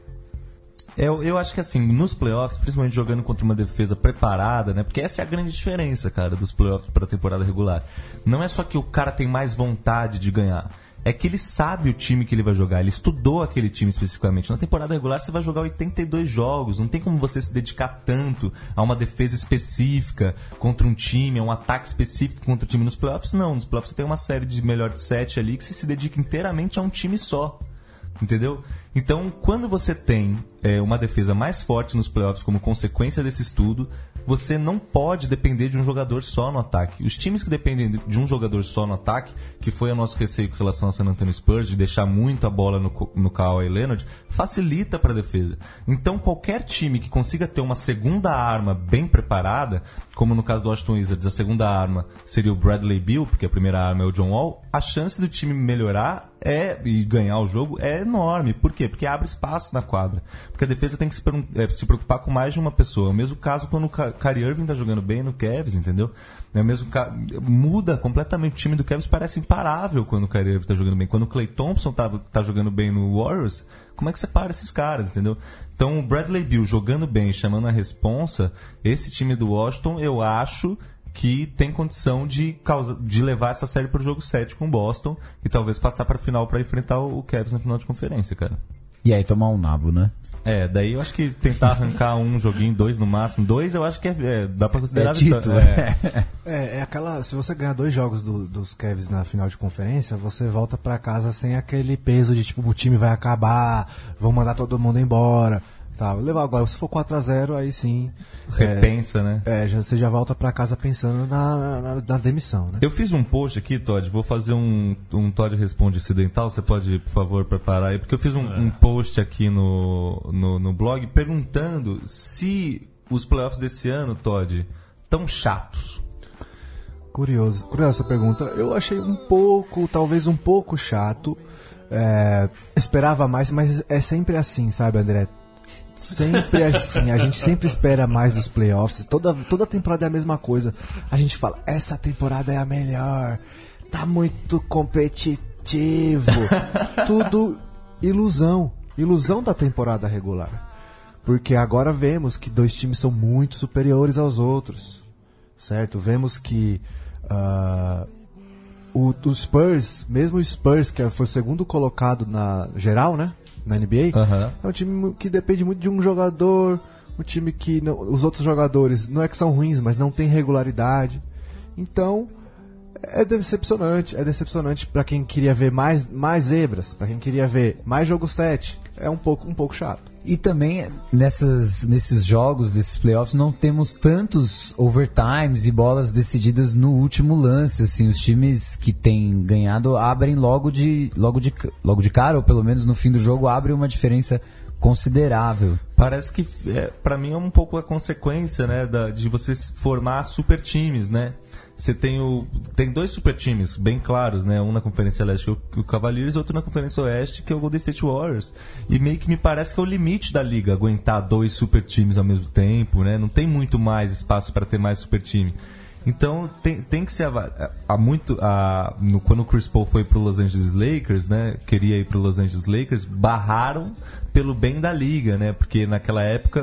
Eu acho que assim, nos playoffs, principalmente jogando contra uma defesa preparada, né? Porque essa é a grande diferença, cara, dos playoffs para a temporada regular. Não é só que o cara tem mais vontade de ganhar. É que ele sabe o time que ele vai jogar, ele estudou aquele time especificamente. Na temporada regular você vai jogar 82 jogos, não tem como você se dedicar tanto a uma defesa específica contra um time, a um ataque específico contra o time. Nos playoffs não, nos playoffs você tem uma série de melhor de 7 ali que você se dedica inteiramente a um time só. Entendeu? Então, quando você tem uma defesa mais forte nos playoffs como consequência desse estudo, você não pode depender de um jogador só no ataque. Os times que dependem de um jogador só no ataque, que foi o nosso receio com relação ao San Antonio Spurs, de deixar muito a bola no Kawhi Leonard, facilita para a defesa. Então, qualquer time que consiga ter uma segunda arma bem preparada, como no caso do Washington Wizards, a segunda arma seria o Bradley Beal, porque a primeira arma é o John Wall, a chance do time melhorar e ganhar o jogo é enorme. Por quê? Porque abre espaço na quadra. Porque a defesa tem que se preocupar com mais de uma pessoa. É o mesmo caso quando o Kyrie Irving tá jogando bem no Cavs, entendeu? É o mesmo muda completamente. O time do Cavs parece imparável quando o Kyrie Irving tá jogando bem. Quando o Klay Thompson tá jogando bem no Warriors, como é que você para esses caras, entendeu? Então o Bradley Beal jogando bem, chamando a responsa, esse time do Washington, eu acho que tem condição de levar essa série pro jogo 7 com o Boston e talvez passar pra final pra enfrentar o Cavs na final de conferência, cara. E aí tomar um nabo, né? Daí eu acho que tentar arrancar um joguinho, 2 no máximo. 2 eu acho que dá pra considerar título. É aquela... Se você ganhar 2 jogos dos Cavs na final de conferência, você volta pra casa sem aquele peso de tipo, o time vai acabar, vão mandar todo mundo embora. Tá, levar agora, se for 4-0, aí sim. Repensa, né? Você já volta pra casa pensando na demissão, né? Eu fiz um post aqui, Todd, vou fazer um Todd Responde Acidental, você pode, por favor, preparar aí, porque eu fiz um post aqui no blog perguntando se os playoffs desse ano, Todd, tão chatos. Curiosa essa pergunta. Eu achei talvez um pouco chato. Esperava mais, mas é sempre assim, sabe, André? Sempre assim, a gente sempre espera mais dos playoffs. Toda temporada é a mesma coisa. A gente fala, essa temporada é a melhor, tá muito competitivo. Tudo ilusão da temporada regular. Porque agora vemos que 2 times são muito superiores aos outros, certo? Vemos que o Spurs, mesmo o Spurs, que foi o segundo colocado na geral, né? Na NBA, é um time que depende muito de um jogador, um time que os outros jogadores não é que são ruins, mas não tem regularidade. Então, é decepcionante para quem queria ver mais zebras, para quem queria ver mais jogo 7. É um pouco chato. E também, nesses jogos, desses playoffs, não temos tantos overtimes e bolas decididas no último lance, assim, os times que têm ganhado abrem logo de cara, ou pelo menos no fim do jogo, abrem uma diferença considerável. Parece que, pra mim, é um pouco a consequência, né, de você formar super times, né? Você tem 2 super times bem claros, né? Um na Conferência Leste, que é o Cavaliers, e outro na Conferência Oeste, que é o Golden State Warriors. E meio que me parece que é o limite da liga, aguentar 2 super times ao mesmo tempo, né? Não tem muito mais espaço para ter mais super time. Então tem que ser quando o Chris Paul foi pro Los Angeles Lakers, né? Queria ir pro Los Angeles Lakers, barraram pelo bem da liga, né? Porque naquela época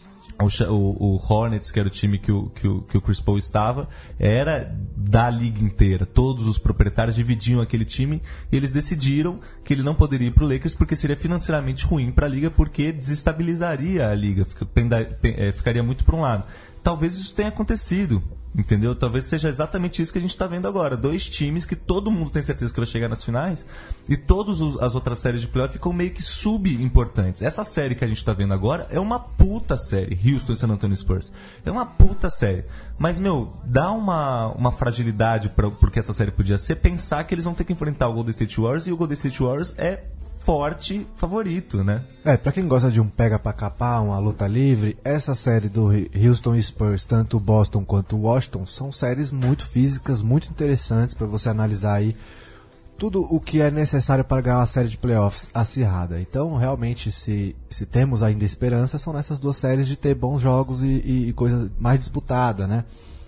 o Hornets, que era o time que o Chris Paul estava, era da liga inteira. Todos os proprietários dividiam aquele time e eles decidiram que ele não poderia ir pro Lakers porque seria financeiramente ruim para a liga, porque desestabilizaria a liga, ficaria muito para um lado. Talvez isso tenha acontecido, entendeu? Talvez seja exatamente isso que a gente está vendo agora. 2 times que todo mundo tem certeza que vai chegar nas finais e todas as outras séries de playoff ficam meio que subimportantes. Essa série que a gente está vendo agora é uma puta série. Houston e San Antonio Spurs. É uma puta série. Mas, dá uma fragilidade porque essa série podia ser, pensar que eles vão ter que enfrentar o Golden State Warriors, e o Golden State Warriors é forte favorito, né? Pra quem gosta de um pega pra capar, uma luta livre, essa série do Houston Spurs, tanto o Boston quanto o Washington, são séries muito físicas, muito interessantes para você analisar aí tudo o que é necessário para ganhar uma série de playoffs acirrada. Então, realmente, se temos ainda esperança, são nessas 2 séries de ter bons jogos e coisa mais disputada, né?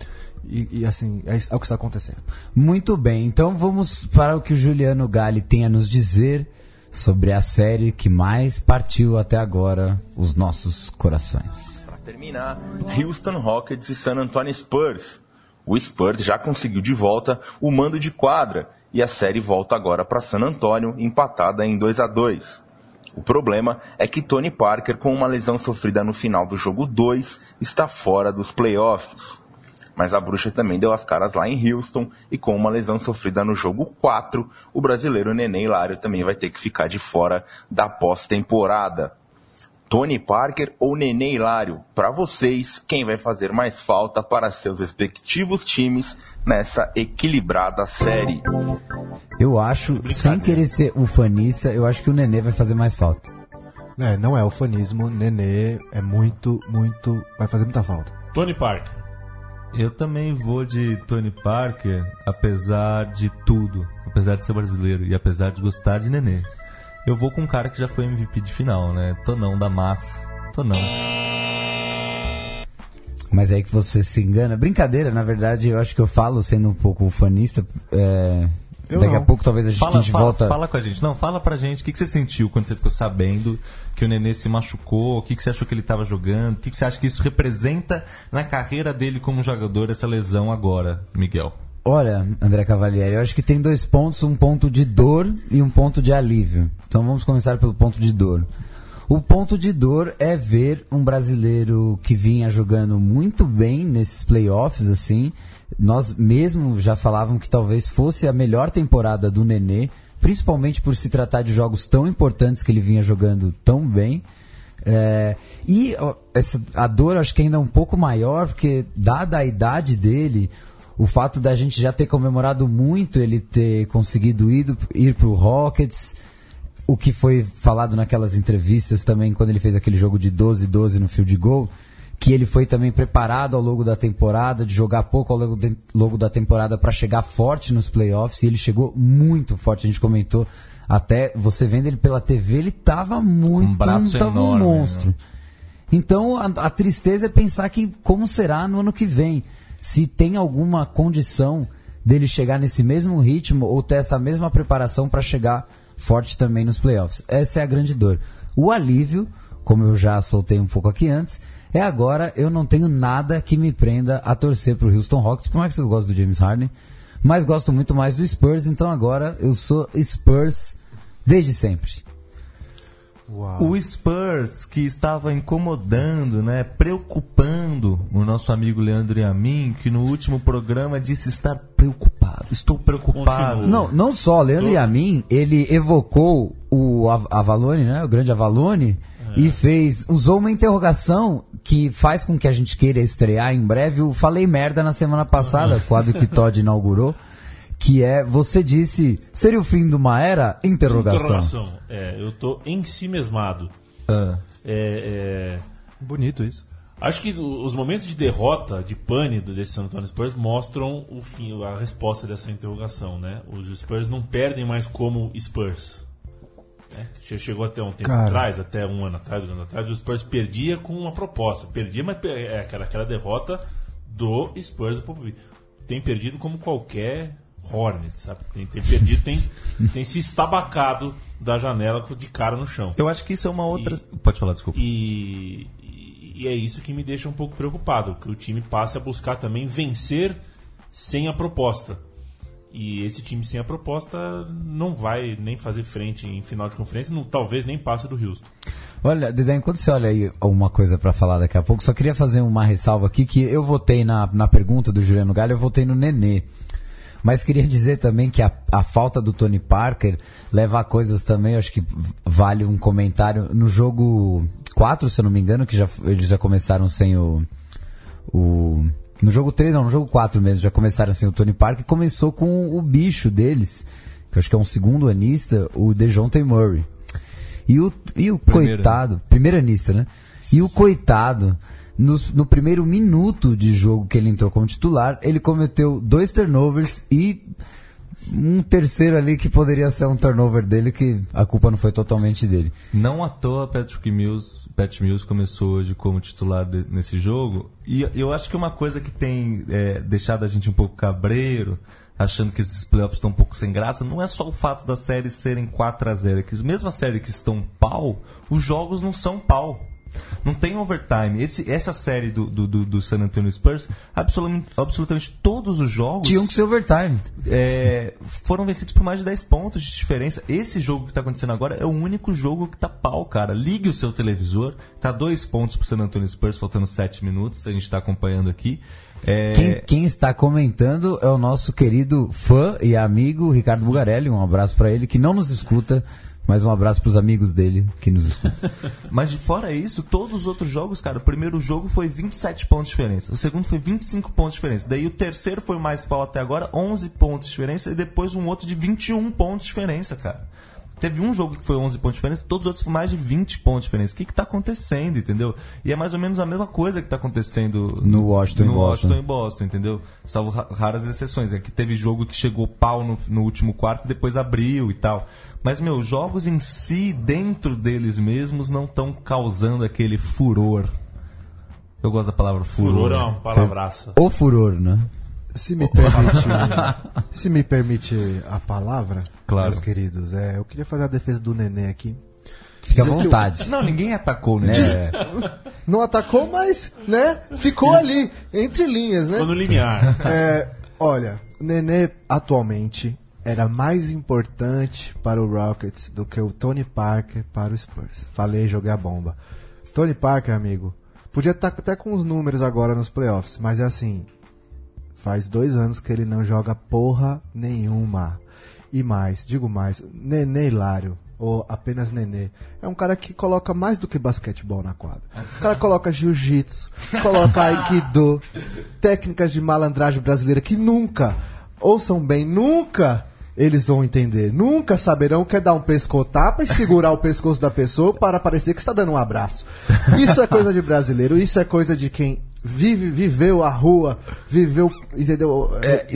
E assim, é o que está acontecendo. Muito bem, então vamos para o que o Juliano Galli tem a nos dizer sobre a série que mais partiu até agora os nossos corações. Para terminar, Houston Rockets e San Antonio Spurs. O Spurs já conseguiu de volta o mando de quadra e a série volta agora para San Antonio, empatada em 2-2. O problema é que Tony Parker, com uma lesão sofrida no final do jogo 2, está fora dos playoffs. Mas a bruxa também deu as caras lá em Houston, e com uma lesão sofrida no jogo 4, o brasileiro Nenê Hilário também vai ter que ficar de fora da pós-temporada. Tony Parker ou Nenê Hilário? Para vocês, quem vai fazer mais falta para seus respectivos times nessa equilibrada série? Eu acho, sem querer ser ufanista, eu acho que o Nenê vai fazer mais falta. Não é ufanismo, Nenê é muito, vai fazer muita falta. Tony Parker. Eu também vou de Tony Parker, apesar de tudo, apesar de ser brasileiro e apesar de gostar de Nenê. Eu vou com um cara que já foi MVP de final, né? Tonão da massa. Tonão. Mas é que você se engana. Brincadeira, na verdade, eu acho que eu falo sendo um pouco ufanista. Daqui a pouco talvez a gente volta... Fala com a gente. Não, fala pra gente. O que você sentiu quando você ficou sabendo que o Nenê se machucou? O que você achou que ele estava jogando? O que você acha que isso representa na carreira dele como jogador, essa lesão agora, Miguel? Olha, André Cavalieri, eu acho que tem 2 pontos, um ponto de dor e um ponto de alívio. Então vamos começar pelo ponto de dor. O ponto de dor é ver um brasileiro que vinha jogando muito bem nesses playoffs, assim. Nós mesmo já falávamos que talvez fosse a melhor temporada do Nenê, principalmente por se tratar de jogos tão importantes que ele vinha jogando tão bem. A dor acho que ainda é um pouco maior, porque dada a idade dele, o fato da gente já ter comemorado muito ele ter conseguido ir para o Rockets, o que foi falado naquelas entrevistas também, quando ele fez aquele jogo de 12-12 no field goal, que ele foi também preparado ao longo da temporada, de jogar pouco ao longo da temporada para chegar forte nos playoffs, e ele chegou muito forte. A gente comentou, até você vendo ele pela TV, ele estava muito, um braço enorme, um monstro. Né? Então a tristeza é pensar que como será no ano que vem, se tem alguma condição dele chegar nesse mesmo ritmo ou ter essa mesma preparação para chegar forte também nos playoffs. Essa é a grande dor. O alívio, como eu já soltei um pouco aqui antes, é agora eu não tenho nada que me prenda a torcer pro Houston Rockets, por mais que eu gosto do James Harden, mas gosto muito mais do Spurs, então agora eu sou Spurs desde sempre. Uau. O Spurs, que estava incomodando, né, preocupando o nosso amigo Leandro e a mim, que no último programa disse estar preocupado. Estou preocupado. Não só, Leandro e a mim, ele evocou o Avalone, né, o grande Avalone, e usou uma interrogação que faz com que a gente queira estrear em breve o Falei Merda na semana passada, quadro que Todd inaugurou, que é, você disse, seria o fim de uma era? Interrogação. Eu tô ensimesmado. Bonito isso. Acho que os momentos de derrota, de pane desse San Antonio Spurs mostram o fim, a resposta dessa interrogação, né? Os Spurs não perdem mais como Spurs. Chegou até um tempo atrás, até um ano atrás, 2 anos atrás, o Spurs perdia com uma proposta. Perdia, mas era aquela derrota do Spurs do Popovich. tem perdido como qualquer Hornet, sabe? Tem perdido, tem se estabacado da janela de cara no chão. Eu acho que isso é uma outra... Pode falar, desculpa. E é isso que me deixa um pouco preocupado, que o time passe a buscar também vencer sem a proposta. E esse time sem a proposta não vai nem fazer frente em final de conferência, talvez nem passe do Houston. Olha, Dedé, enquanto você olha aí uma coisa pra falar daqui a pouco, só queria fazer uma ressalva aqui, que eu votei na pergunta do Juliano Galho, eu votei no Nenê. Mas queria dizer também que a falta do Tony Parker leva a coisas também, acho que vale um comentário. No jogo 4, se eu não me engano, que eles já começaram sem no jogo 3, não, no jogo 4 mesmo, já começaram sem o Tony Parker, e começou com o bicho deles, que eu acho que é um segundo anista, o DeJounte Murray. E o coitado, primeiro anista, né? E o coitado, no primeiro minuto de jogo que ele entrou como titular, ele cometeu 2 turnovers e um terceiro ali que poderia ser um turnover dele, que a culpa não foi totalmente dele. Não à toa Pat Mills começou hoje como titular nesse jogo, e eu acho que uma coisa que tem deixado a gente um pouco cabreiro, achando que esses playoffs estão um pouco sem graça, não é só o fato das séries serem 4-0, é que mesmo as séries que estão pau, os jogos não são pau. Não tem overtime. Essa série do San Antonio Spurs, absolutamente todos os jogos tinham que ser overtime. Foram vencidos por mais de 10 pontos de diferença. Esse jogo que está acontecendo agora é o único jogo que tá pau, cara. Ligue o seu televisor, tá 2 pontos pro San Antonio Spurs, faltando 7 minutos, a gente está acompanhando aqui. Quem está comentando é o nosso querido fã e amigo Ricardo Bugarelli. Um abraço para ele, que não nos escuta, mas um abraço para os amigos dele que nos escutam. Mas de fora isso, todos os outros jogos, cara, o primeiro jogo foi 27 pontos de diferença, o segundo foi 25 pontos de diferença, daí o terceiro foi o mais pau até agora, 11 pontos de diferença, e depois um outro de 21 pontos de diferença, cara. Teve um jogo que foi 11 pontos de diferença, todos os outros foram mais de 20 pontos de diferença. O que está acontecendo, entendeu? E é mais ou menos a mesma coisa que está acontecendo no Washington e Boston, entendeu? Salvo raras exceções. É que teve jogo que chegou pau no último quarto e depois abriu e tal. Mas, os jogos em si, dentro deles mesmos, não estão causando aquele furor. Eu gosto da palavra furor. Furor é uma palavraça. O furor, né? Se me permite a palavra, claro, meus queridos, eu queria fazer a defesa do Nenê aqui. Fica à vontade. Não, ninguém atacou, né? Não atacou, mas, né? Ficou ali, entre linhas, né? Ficou no limiar. Olha, o Nenê atualmente era mais importante para o Rockets do que o Tony Parker para o Spurs. Falei, joguei a bomba. Tony Parker, amigo, podia estar até com os números agora nos playoffs, mas é assim... Faz 2 anos que ele não joga porra nenhuma. E mais, digo mais, Nenê Hilário, ou apenas Nenê, é um cara que coloca mais do que basquetebol na quadra. O cara coloca jiu-jitsu, coloca aikido, técnicas de malandragem brasileira que nunca, ouçam bem, nunca eles vão entender. Nunca saberão o que é dar um pescotapa e segurar o pescoço da pessoa para parecer que está dando um abraço. Isso é coisa de brasileiro, isso é coisa de quem... viveu a rua, viveu, entendeu?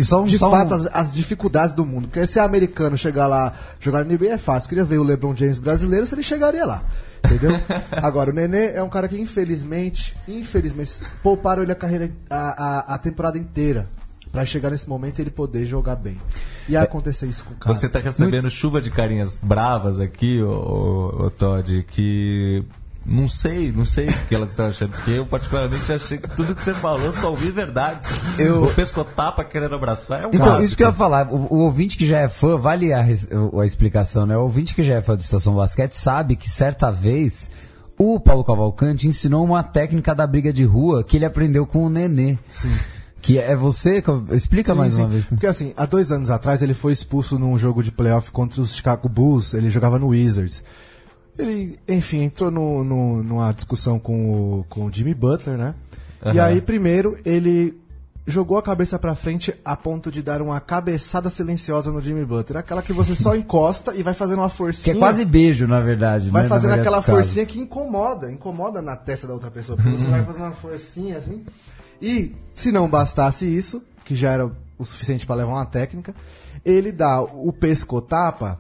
As dificuldades do mundo. Porque se é americano chegar lá, jogar no NBA é fácil. Queria ver o LeBron James brasileiro, se ele chegaria lá. Entendeu? Agora, o Nenê é um cara que infelizmente, pouparam ele a temporada inteira. Pra chegar nesse momento e ele poder jogar bem. E acontecer isso com o cara. Você tá recebendo chuva de carinhas bravas aqui, ô Todd, que... Não sei o que elas estão achando, porque eu particularmente achei que tudo que você falou só ouvi verdades. O pescotapa querendo abraçar é um Então, isso que eu ia falar, o ouvinte que já é fã, vale a explicação, né? O ouvinte que já é fã do Estação Basquete sabe que certa vez o Paulo Cavalcante ensinou uma técnica da briga de rua que ele aprendeu com o Nenê. Sim. Que é você... Explica mais uma vez. Porque assim, há 2 anos atrás ele foi expulso num jogo de playoff contra os Chicago Bulls, ele jogava no Wizards. Ele, enfim, entrou numa discussão com o Jimmy Butler, né? Uhum. E aí, primeiro, ele jogou a cabeça pra frente a ponto de dar uma cabeçada silenciosa no Jimmy Butler. Aquela que você só encosta e vai fazendo uma forcinha. Que é quase beijo, na verdade. Vai né? fazendo aquela forcinha que incomoda na testa da outra pessoa. Porque você vai fazendo uma forcinha assim. E, se não bastasse isso, que já era o suficiente pra levar uma técnica, ele dá o pescotapa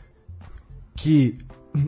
que...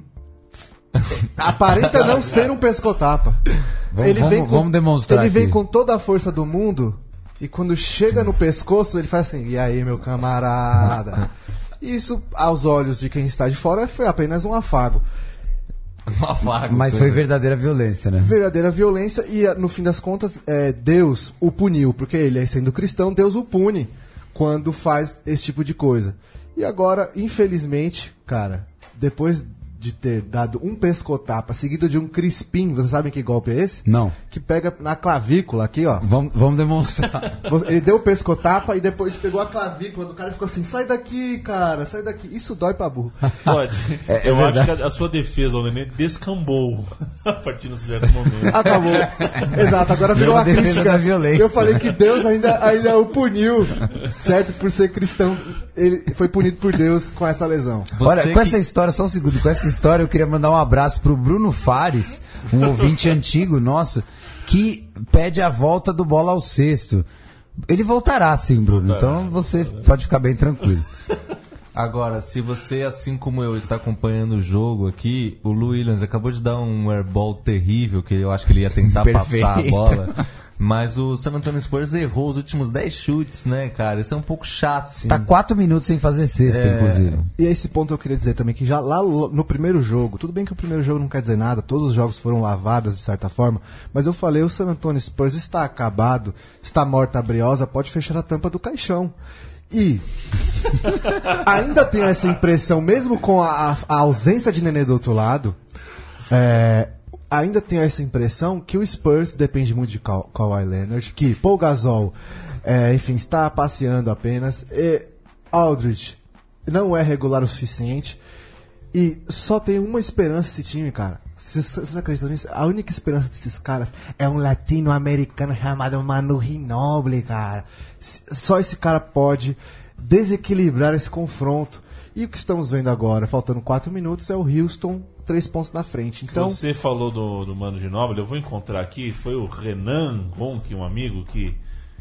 aparenta não ser um pescotapa. Vamos demonstrar. Ele vem aqui com toda a força do mundo E quando chega no pescoço, ele faz assim, e aí, meu camarada? Isso, aos olhos de quem está de fora, foi apenas um afago. Um afago. Mas foi verdadeira violência, né? Verdadeira violência e, no fim das contas, Deus o puniu. Porque ele, sendo cristão, Deus o pune quando faz esse tipo de coisa. E agora, infelizmente, cara, depois de ter dado um pescotapa seguido de um crispim, vocês sabem que golpe é esse? Não. Que pega na clavícula aqui, ó. Vamos demonstrar. Ele deu o pescotapa e depois pegou a clavícula do cara e ficou assim, sai daqui, cara, sai daqui. Isso dói pra burro. Pode. Eu acho que a sua defesa ao Nenê descambou a partir de um certo momento. Acabou. Exato, agora virou uma defesa crítica. da violência. Eu falei que Deus ainda o puniu, certo? Por ser cristão, ele foi punido por Deus com essa lesão. Olha, com essa história, só um segundo, com essa história eu queria mandar um abraço pro Bruno Fares, um ouvinte antigo nosso, que pede a volta do Bola ao Cesto. Ele voltará sim, Bruno, então você pode ficar bem tranquilo. Agora, se você, assim como eu, está acompanhando o jogo aqui, o Lou Williams acabou de dar um airball terrível, que eu acho que ele ia tentar passar a bola. Mas o San Antonio Spurs errou os últimos 10 chutes, né, cara? Isso é um pouco chato. Sim. Tá 4 minutos sem fazer cesta, inclusive. E esse ponto eu queria dizer também, que já lá no primeiro jogo, tudo bem que o primeiro jogo não quer dizer nada, todos os jogos foram lavados de certa forma, mas eu falei, o San Antonio Spurs está acabado, está morta a briosa, pode fechar a tampa do caixão. E ainda tenho essa impressão, mesmo com a ausência de Nenê do outro lado, ainda tenho essa impressão que o Spurs depende muito de Kawhi Leonard, que Paul Gasol, enfim, está passeando apenas, e Aldridge não é regular o suficiente, e só tem uma esperança esse time, cara. Vocês acreditam nisso? A única esperança desses caras é um latino-americano chamado Manu Ginóbili, cara. Só esse cara pode desequilibrar esse confronto. E o que estamos vendo agora, faltando 4 minutos, é o Houston 3 pontos na frente. Então, você falou do Manu Ginóbili, eu vou encontrar aqui, foi o Renan Ronk, um amigo que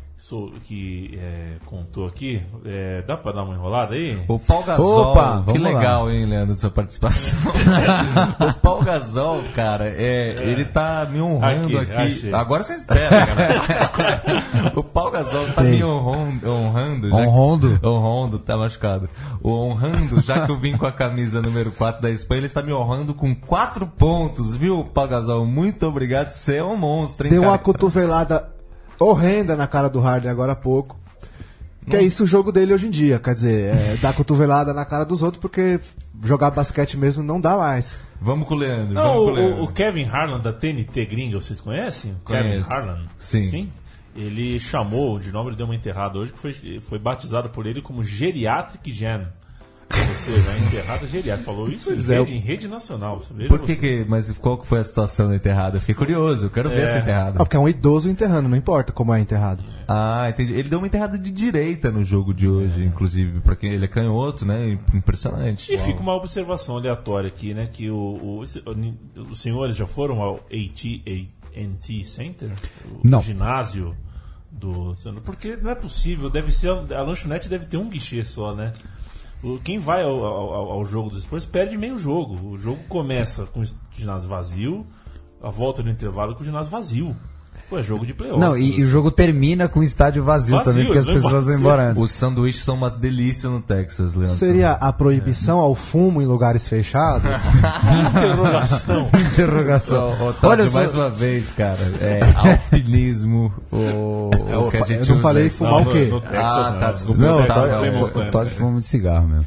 contou aqui. Dá pra dar uma enrolada aí? O Paul Gasol, Opa, que legal, lá. hein, Leandro, sua participação. O Paul Gasol, cara, ele tá me honrando aqui. Agora você espera, cara. O Paul Gasol tá me honrando. Honrando, tá machucado. Honrando, já que eu vim com a camisa número 4 da Espanha, ele está me honrando com 4 pontos, viu, Paul Gasol? Muito obrigado, você é um monstro, hein, deu cara? uma cotovelada horrenda na cara do Harden agora há pouco. Que é isso o jogo dele hoje em dia. Quer dizer, dar cotovelada na cara dos outros, porque jogar basquete mesmo não dá mais. Vamos com o Leandro. Não, vamos com o Leandro. O Kevin Harlan da TNT gringa, vocês conhecem? Conheço. Kevin Harlan? Sim. Ele chamou, o Ginóbili deu uma enterrada hoje, que foi batizado por ele como Geriatric Jam. Ou seja, a enterrada geriátrica. Falou isso em rede nacional. Por que mas qual que foi a situação da enterrada? Fiquei curioso, eu quero ver essa enterrada. Porque é um idoso enterrando, não importa como é enterrado. Ah, entendi. Ele deu uma enterrada de direita no jogo de hoje, inclusive, porque ele é canhoto, né? Impressionante. E fica uma observação aleatória aqui, né? Que os senhores já foram ao AT&T Center? Não. O ginásio do... Porque não é possível, deve ser... A lanchonete deve ter um guichê só, né? Quem vai ao jogo dos Spurs perde meio jogo. O jogo começa com o ginásio vazio, a volta no intervalo com o ginásio vazio. Pô, é jogo de playoff. Não, e o jogo termina com o estádio vazio também, porque as pessoas vão embora antes. Os sanduíches são uma delícia no Texas, Leandro. Seria a proibição ao fumo em lugares fechados? Interrogação. Olha, mais uma vez, cara. Alpinismo. O que a gente eu não falei fumar o quê? No Texas, tá, desculpa. Não, Todd fuma de cigarro mesmo.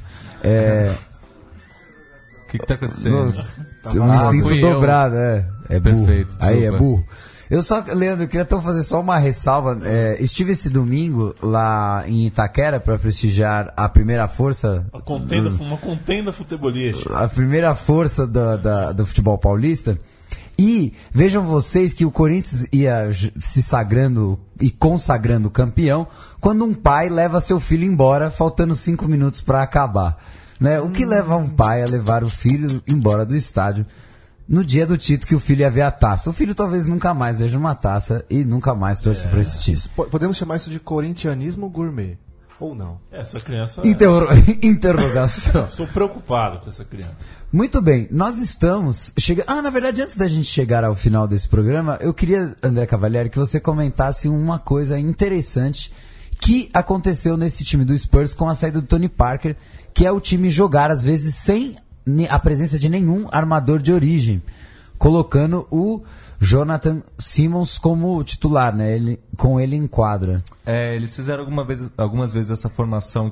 O que tá acontecendo? Eu me sinto dobrado, é burro. Perfeito, aí é burro. Eu só, Leandro, queria então fazer só uma ressalva. Estive esse domingo lá em Itaquera para prestigiar a primeira força. Uma contenda futebolística. A primeira força do futebol paulista. E vejam vocês que o Corinthians ia se sagrando e consagrando campeão quando um pai leva seu filho embora, faltando 5 minutos para acabar. Né? O que leva um pai a levar o filho embora do estádio no dia do título que o filho ia ver a taça? O filho talvez nunca mais veja uma taça e nunca mais torça para esse título. Podemos chamar isso de corintianismo gourmet. ou não? Essa criança... Interrogação. Sou preocupado com essa criança. Muito bem, nós estamos chegando... na verdade, antes da gente chegar ao final desse programa, eu queria, André Cavalieri, que você comentasse uma coisa interessante que aconteceu nesse time do Spurs com a saída do Tony Parker, que é o time jogar, às vezes, sem a presença de nenhum armador de origem, colocando o Jonathan Simmons como titular, né? Com ele em quadra. Eles fizeram algumas vezes essa formação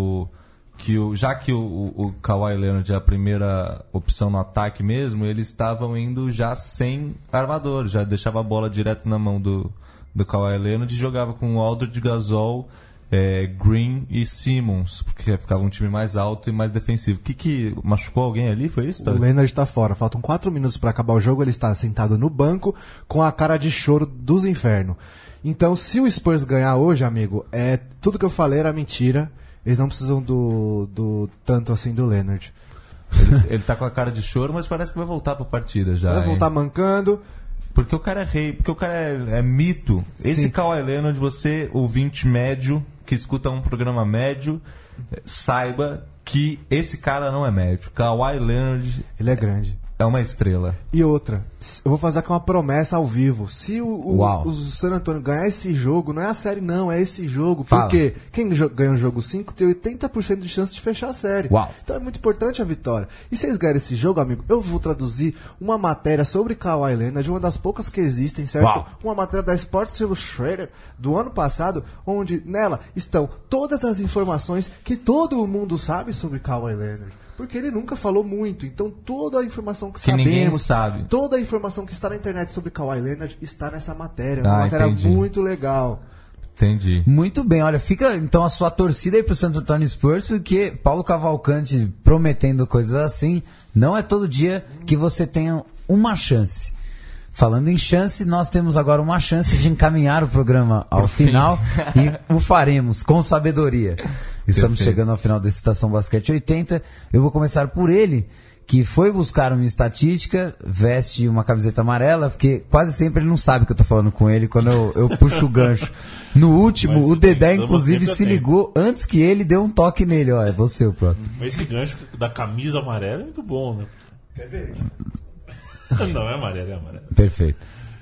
já que o Kawhi Leonard é a primeira opção no ataque mesmo, eles estavam indo já sem armador, já deixava a bola direto na mão do Kawhi Leonard e jogava com o Aldridge, Gasol, Green e Simmons, porque ficava um time mais alto e mais defensivo. Que machucou alguém ali? Foi isso? O Leonard tá fora. Faltam 4 minutos para acabar o jogo. Ele está sentado no banco com a cara de choro dos infernos. Então, se o Spurs ganhar hoje, amigo, tudo que eu falei era mentira. Eles não precisam do tanto assim do Leonard. Ele tá com a cara de choro, mas parece que vai voltar pra partida já. Vai voltar mancando. Porque o cara é rei, porque o cara é mito. Esse Sim. Kawhi Leonard, você, ouvinte médio, que escuta um programa médio, saiba que esse cara não é médio. Kawhi Leonard... Ele é grande. É uma estrela. E outra, eu vou fazer aqui uma promessa ao vivo. Se o San Antonio ganhar esse jogo, não é a série não, é esse jogo. Fala. Porque quem ganha o jogo 5 tem 80% de chance de fechar a série. Uau. Então é muito importante a vitória. E se eles ganharem esse jogo, amigo, eu vou traduzir uma matéria sobre Kawhi Leonard, uma das poucas que existem, certo? Uau. Uma matéria da Sports Illustrated do ano passado, onde nela estão todas as informações que todo mundo sabe sobre Kawhi Leonard. Porque ele nunca falou muito, então toda a informação que sabemos, ninguém sabe. Toda a informação que está na internet sobre Kawhi Leonard está nessa matéria. Uma matéria entendi. muito legal. Entendi. Muito bem, olha, fica então a sua torcida aí pro San Antonio Spurs, porque Paulo Cavalcante prometendo coisas assim, não é todo dia que você tenha uma chance. Falando em chance, nós temos agora uma chance de encaminhar o programa ao final e o faremos com sabedoria. Estamos chegando ao final da Estação Basquete 80. Eu vou começar por ele, que foi buscar uma estatística, veste uma camiseta amarela, porque quase sempre ele não sabe que eu tô falando com ele quando eu puxo o gancho. No último, o Dedé, inclusive, se ligou antes que ele deu um toque nele. Ó, é você o próximo. Esse gancho da camisa amarela é muito bom, né? Quer ver? Não, é amarelo, é amarelo. Perfeito.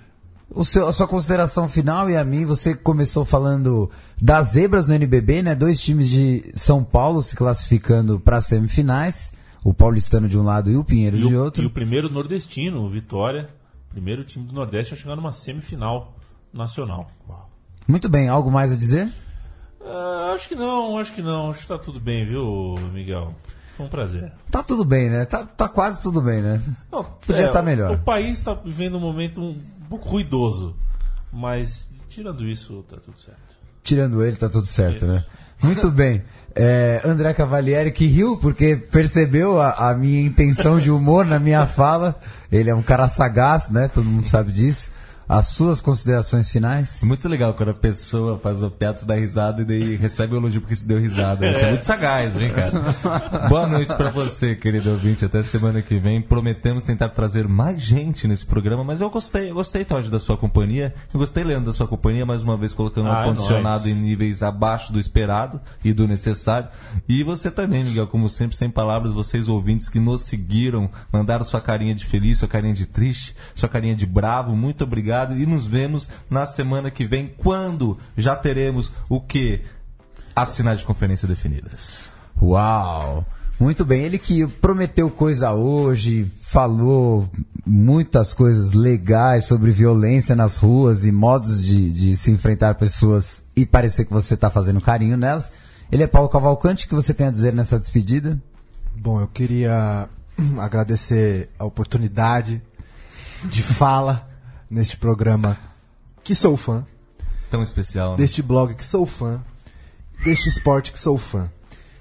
A sua consideração final e a mim, você começou falando das zebras no NBB, né? 2 times de São Paulo se classificando para as semifinais, o paulistano de um lado e o Pinheiro de outro. E o primeiro nordestino, o Vitória, primeiro time do Nordeste a chegar numa semifinal nacional. Uau. Muito bem, algo mais a dizer? Acho que não. Acho que tá tudo bem, viu, Miguel? Foi um prazer. Tá tudo bem, né? Tá quase tudo bem, né? Não, Podia estar melhor. O país está vivendo um momento um pouco ruidoso, mas tirando isso, tá tudo certo. Tirando ele, tá tudo certo, né? Muito bem. André Cavalieri, que riu porque percebeu a minha intenção de humor na minha fala. Ele é um cara sagaz, né? Todo mundo sabe disso. As suas considerações finais? Muito legal quando a pessoa faz uma piada, dá risada e daí recebe o elogio porque se deu risada. Isso é muito sagaz, hein, cara? Boa noite pra você, querido ouvinte. Até semana que vem. Prometemos tentar trazer mais gente nesse programa, mas eu gostei, Todd, da sua companhia. Eu gostei, Leandro, da sua companhia, mais uma vez colocando o ar-condicionado em níveis abaixo do esperado e do necessário. E você também, Miguel, como sempre, sem palavras, vocês ouvintes que nos seguiram, mandaram sua carinha de feliz, sua carinha de triste, sua carinha de bravo. Muito obrigado. E nos vemos na semana que vem, quando já teremos o quê? As finais de conferência definidas. Uau! Muito bem, ele que prometeu coisa hoje, falou muitas coisas legais sobre violência nas ruas e modos de se enfrentar pessoas e parecer que você está fazendo carinho nelas. Ele é Paulo Cavalcante, o que você tem a dizer nessa despedida? Bom, eu queria agradecer a oportunidade de fala neste programa que sou fã. Tão especial, né? Deste blog que sou fã. Deste esporte que sou fã.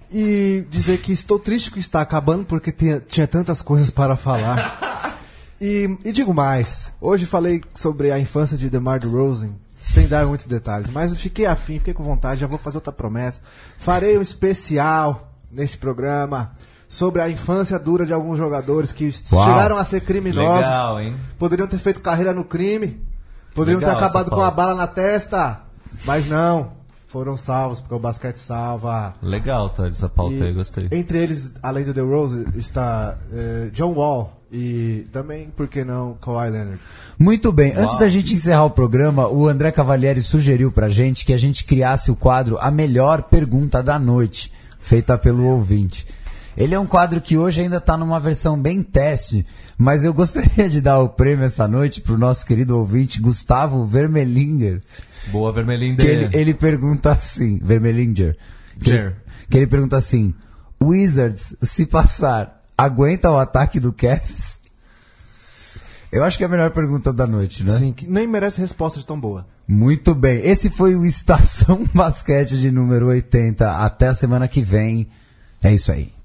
E dizer que estou triste que está acabando porque tinha tantas coisas para falar. E digo mais. Hoje falei sobre a infância de DeMar DeRozan, sem dar muitos detalhes. Mas fiquei afim, fiquei com vontade, já vou fazer outra promessa. Farei um especial neste programa sobre a infância dura de alguns jogadores que chegaram a ser criminosos. Legal, hein? Poderiam ter feito carreira no crime. Poderiam ter acabado com a bala na testa. Mas não. foram salvos, porque o basquete salva. Legal, tá? Essa pauta aí, gostei. Entre eles, além do DeRozan, está John Wall e também, por que não, Kawhi Leonard. Muito bem, antes da gente encerrar o programa, o André Cavalieri sugeriu pra gente que a gente criasse o quadro A Melhor Pergunta da Noite, feita pelo ouvinte. Ele é um quadro que hoje ainda tá numa versão bem teste, mas eu gostaria de dar o prêmio essa noite pro nosso querido ouvinte, Gustavo Vermelinger. Boa, Vermelinger. Que ele pergunta assim, Vermelinger, que ele pergunta assim, Wizards, se passar, aguenta o ataque do Cavs? Eu acho que é a melhor pergunta da noite, né? Sim, que nem merece resposta de tão boa. Muito bem, esse foi o Estação Basquete de número 80. Até a semana que vem. É isso aí.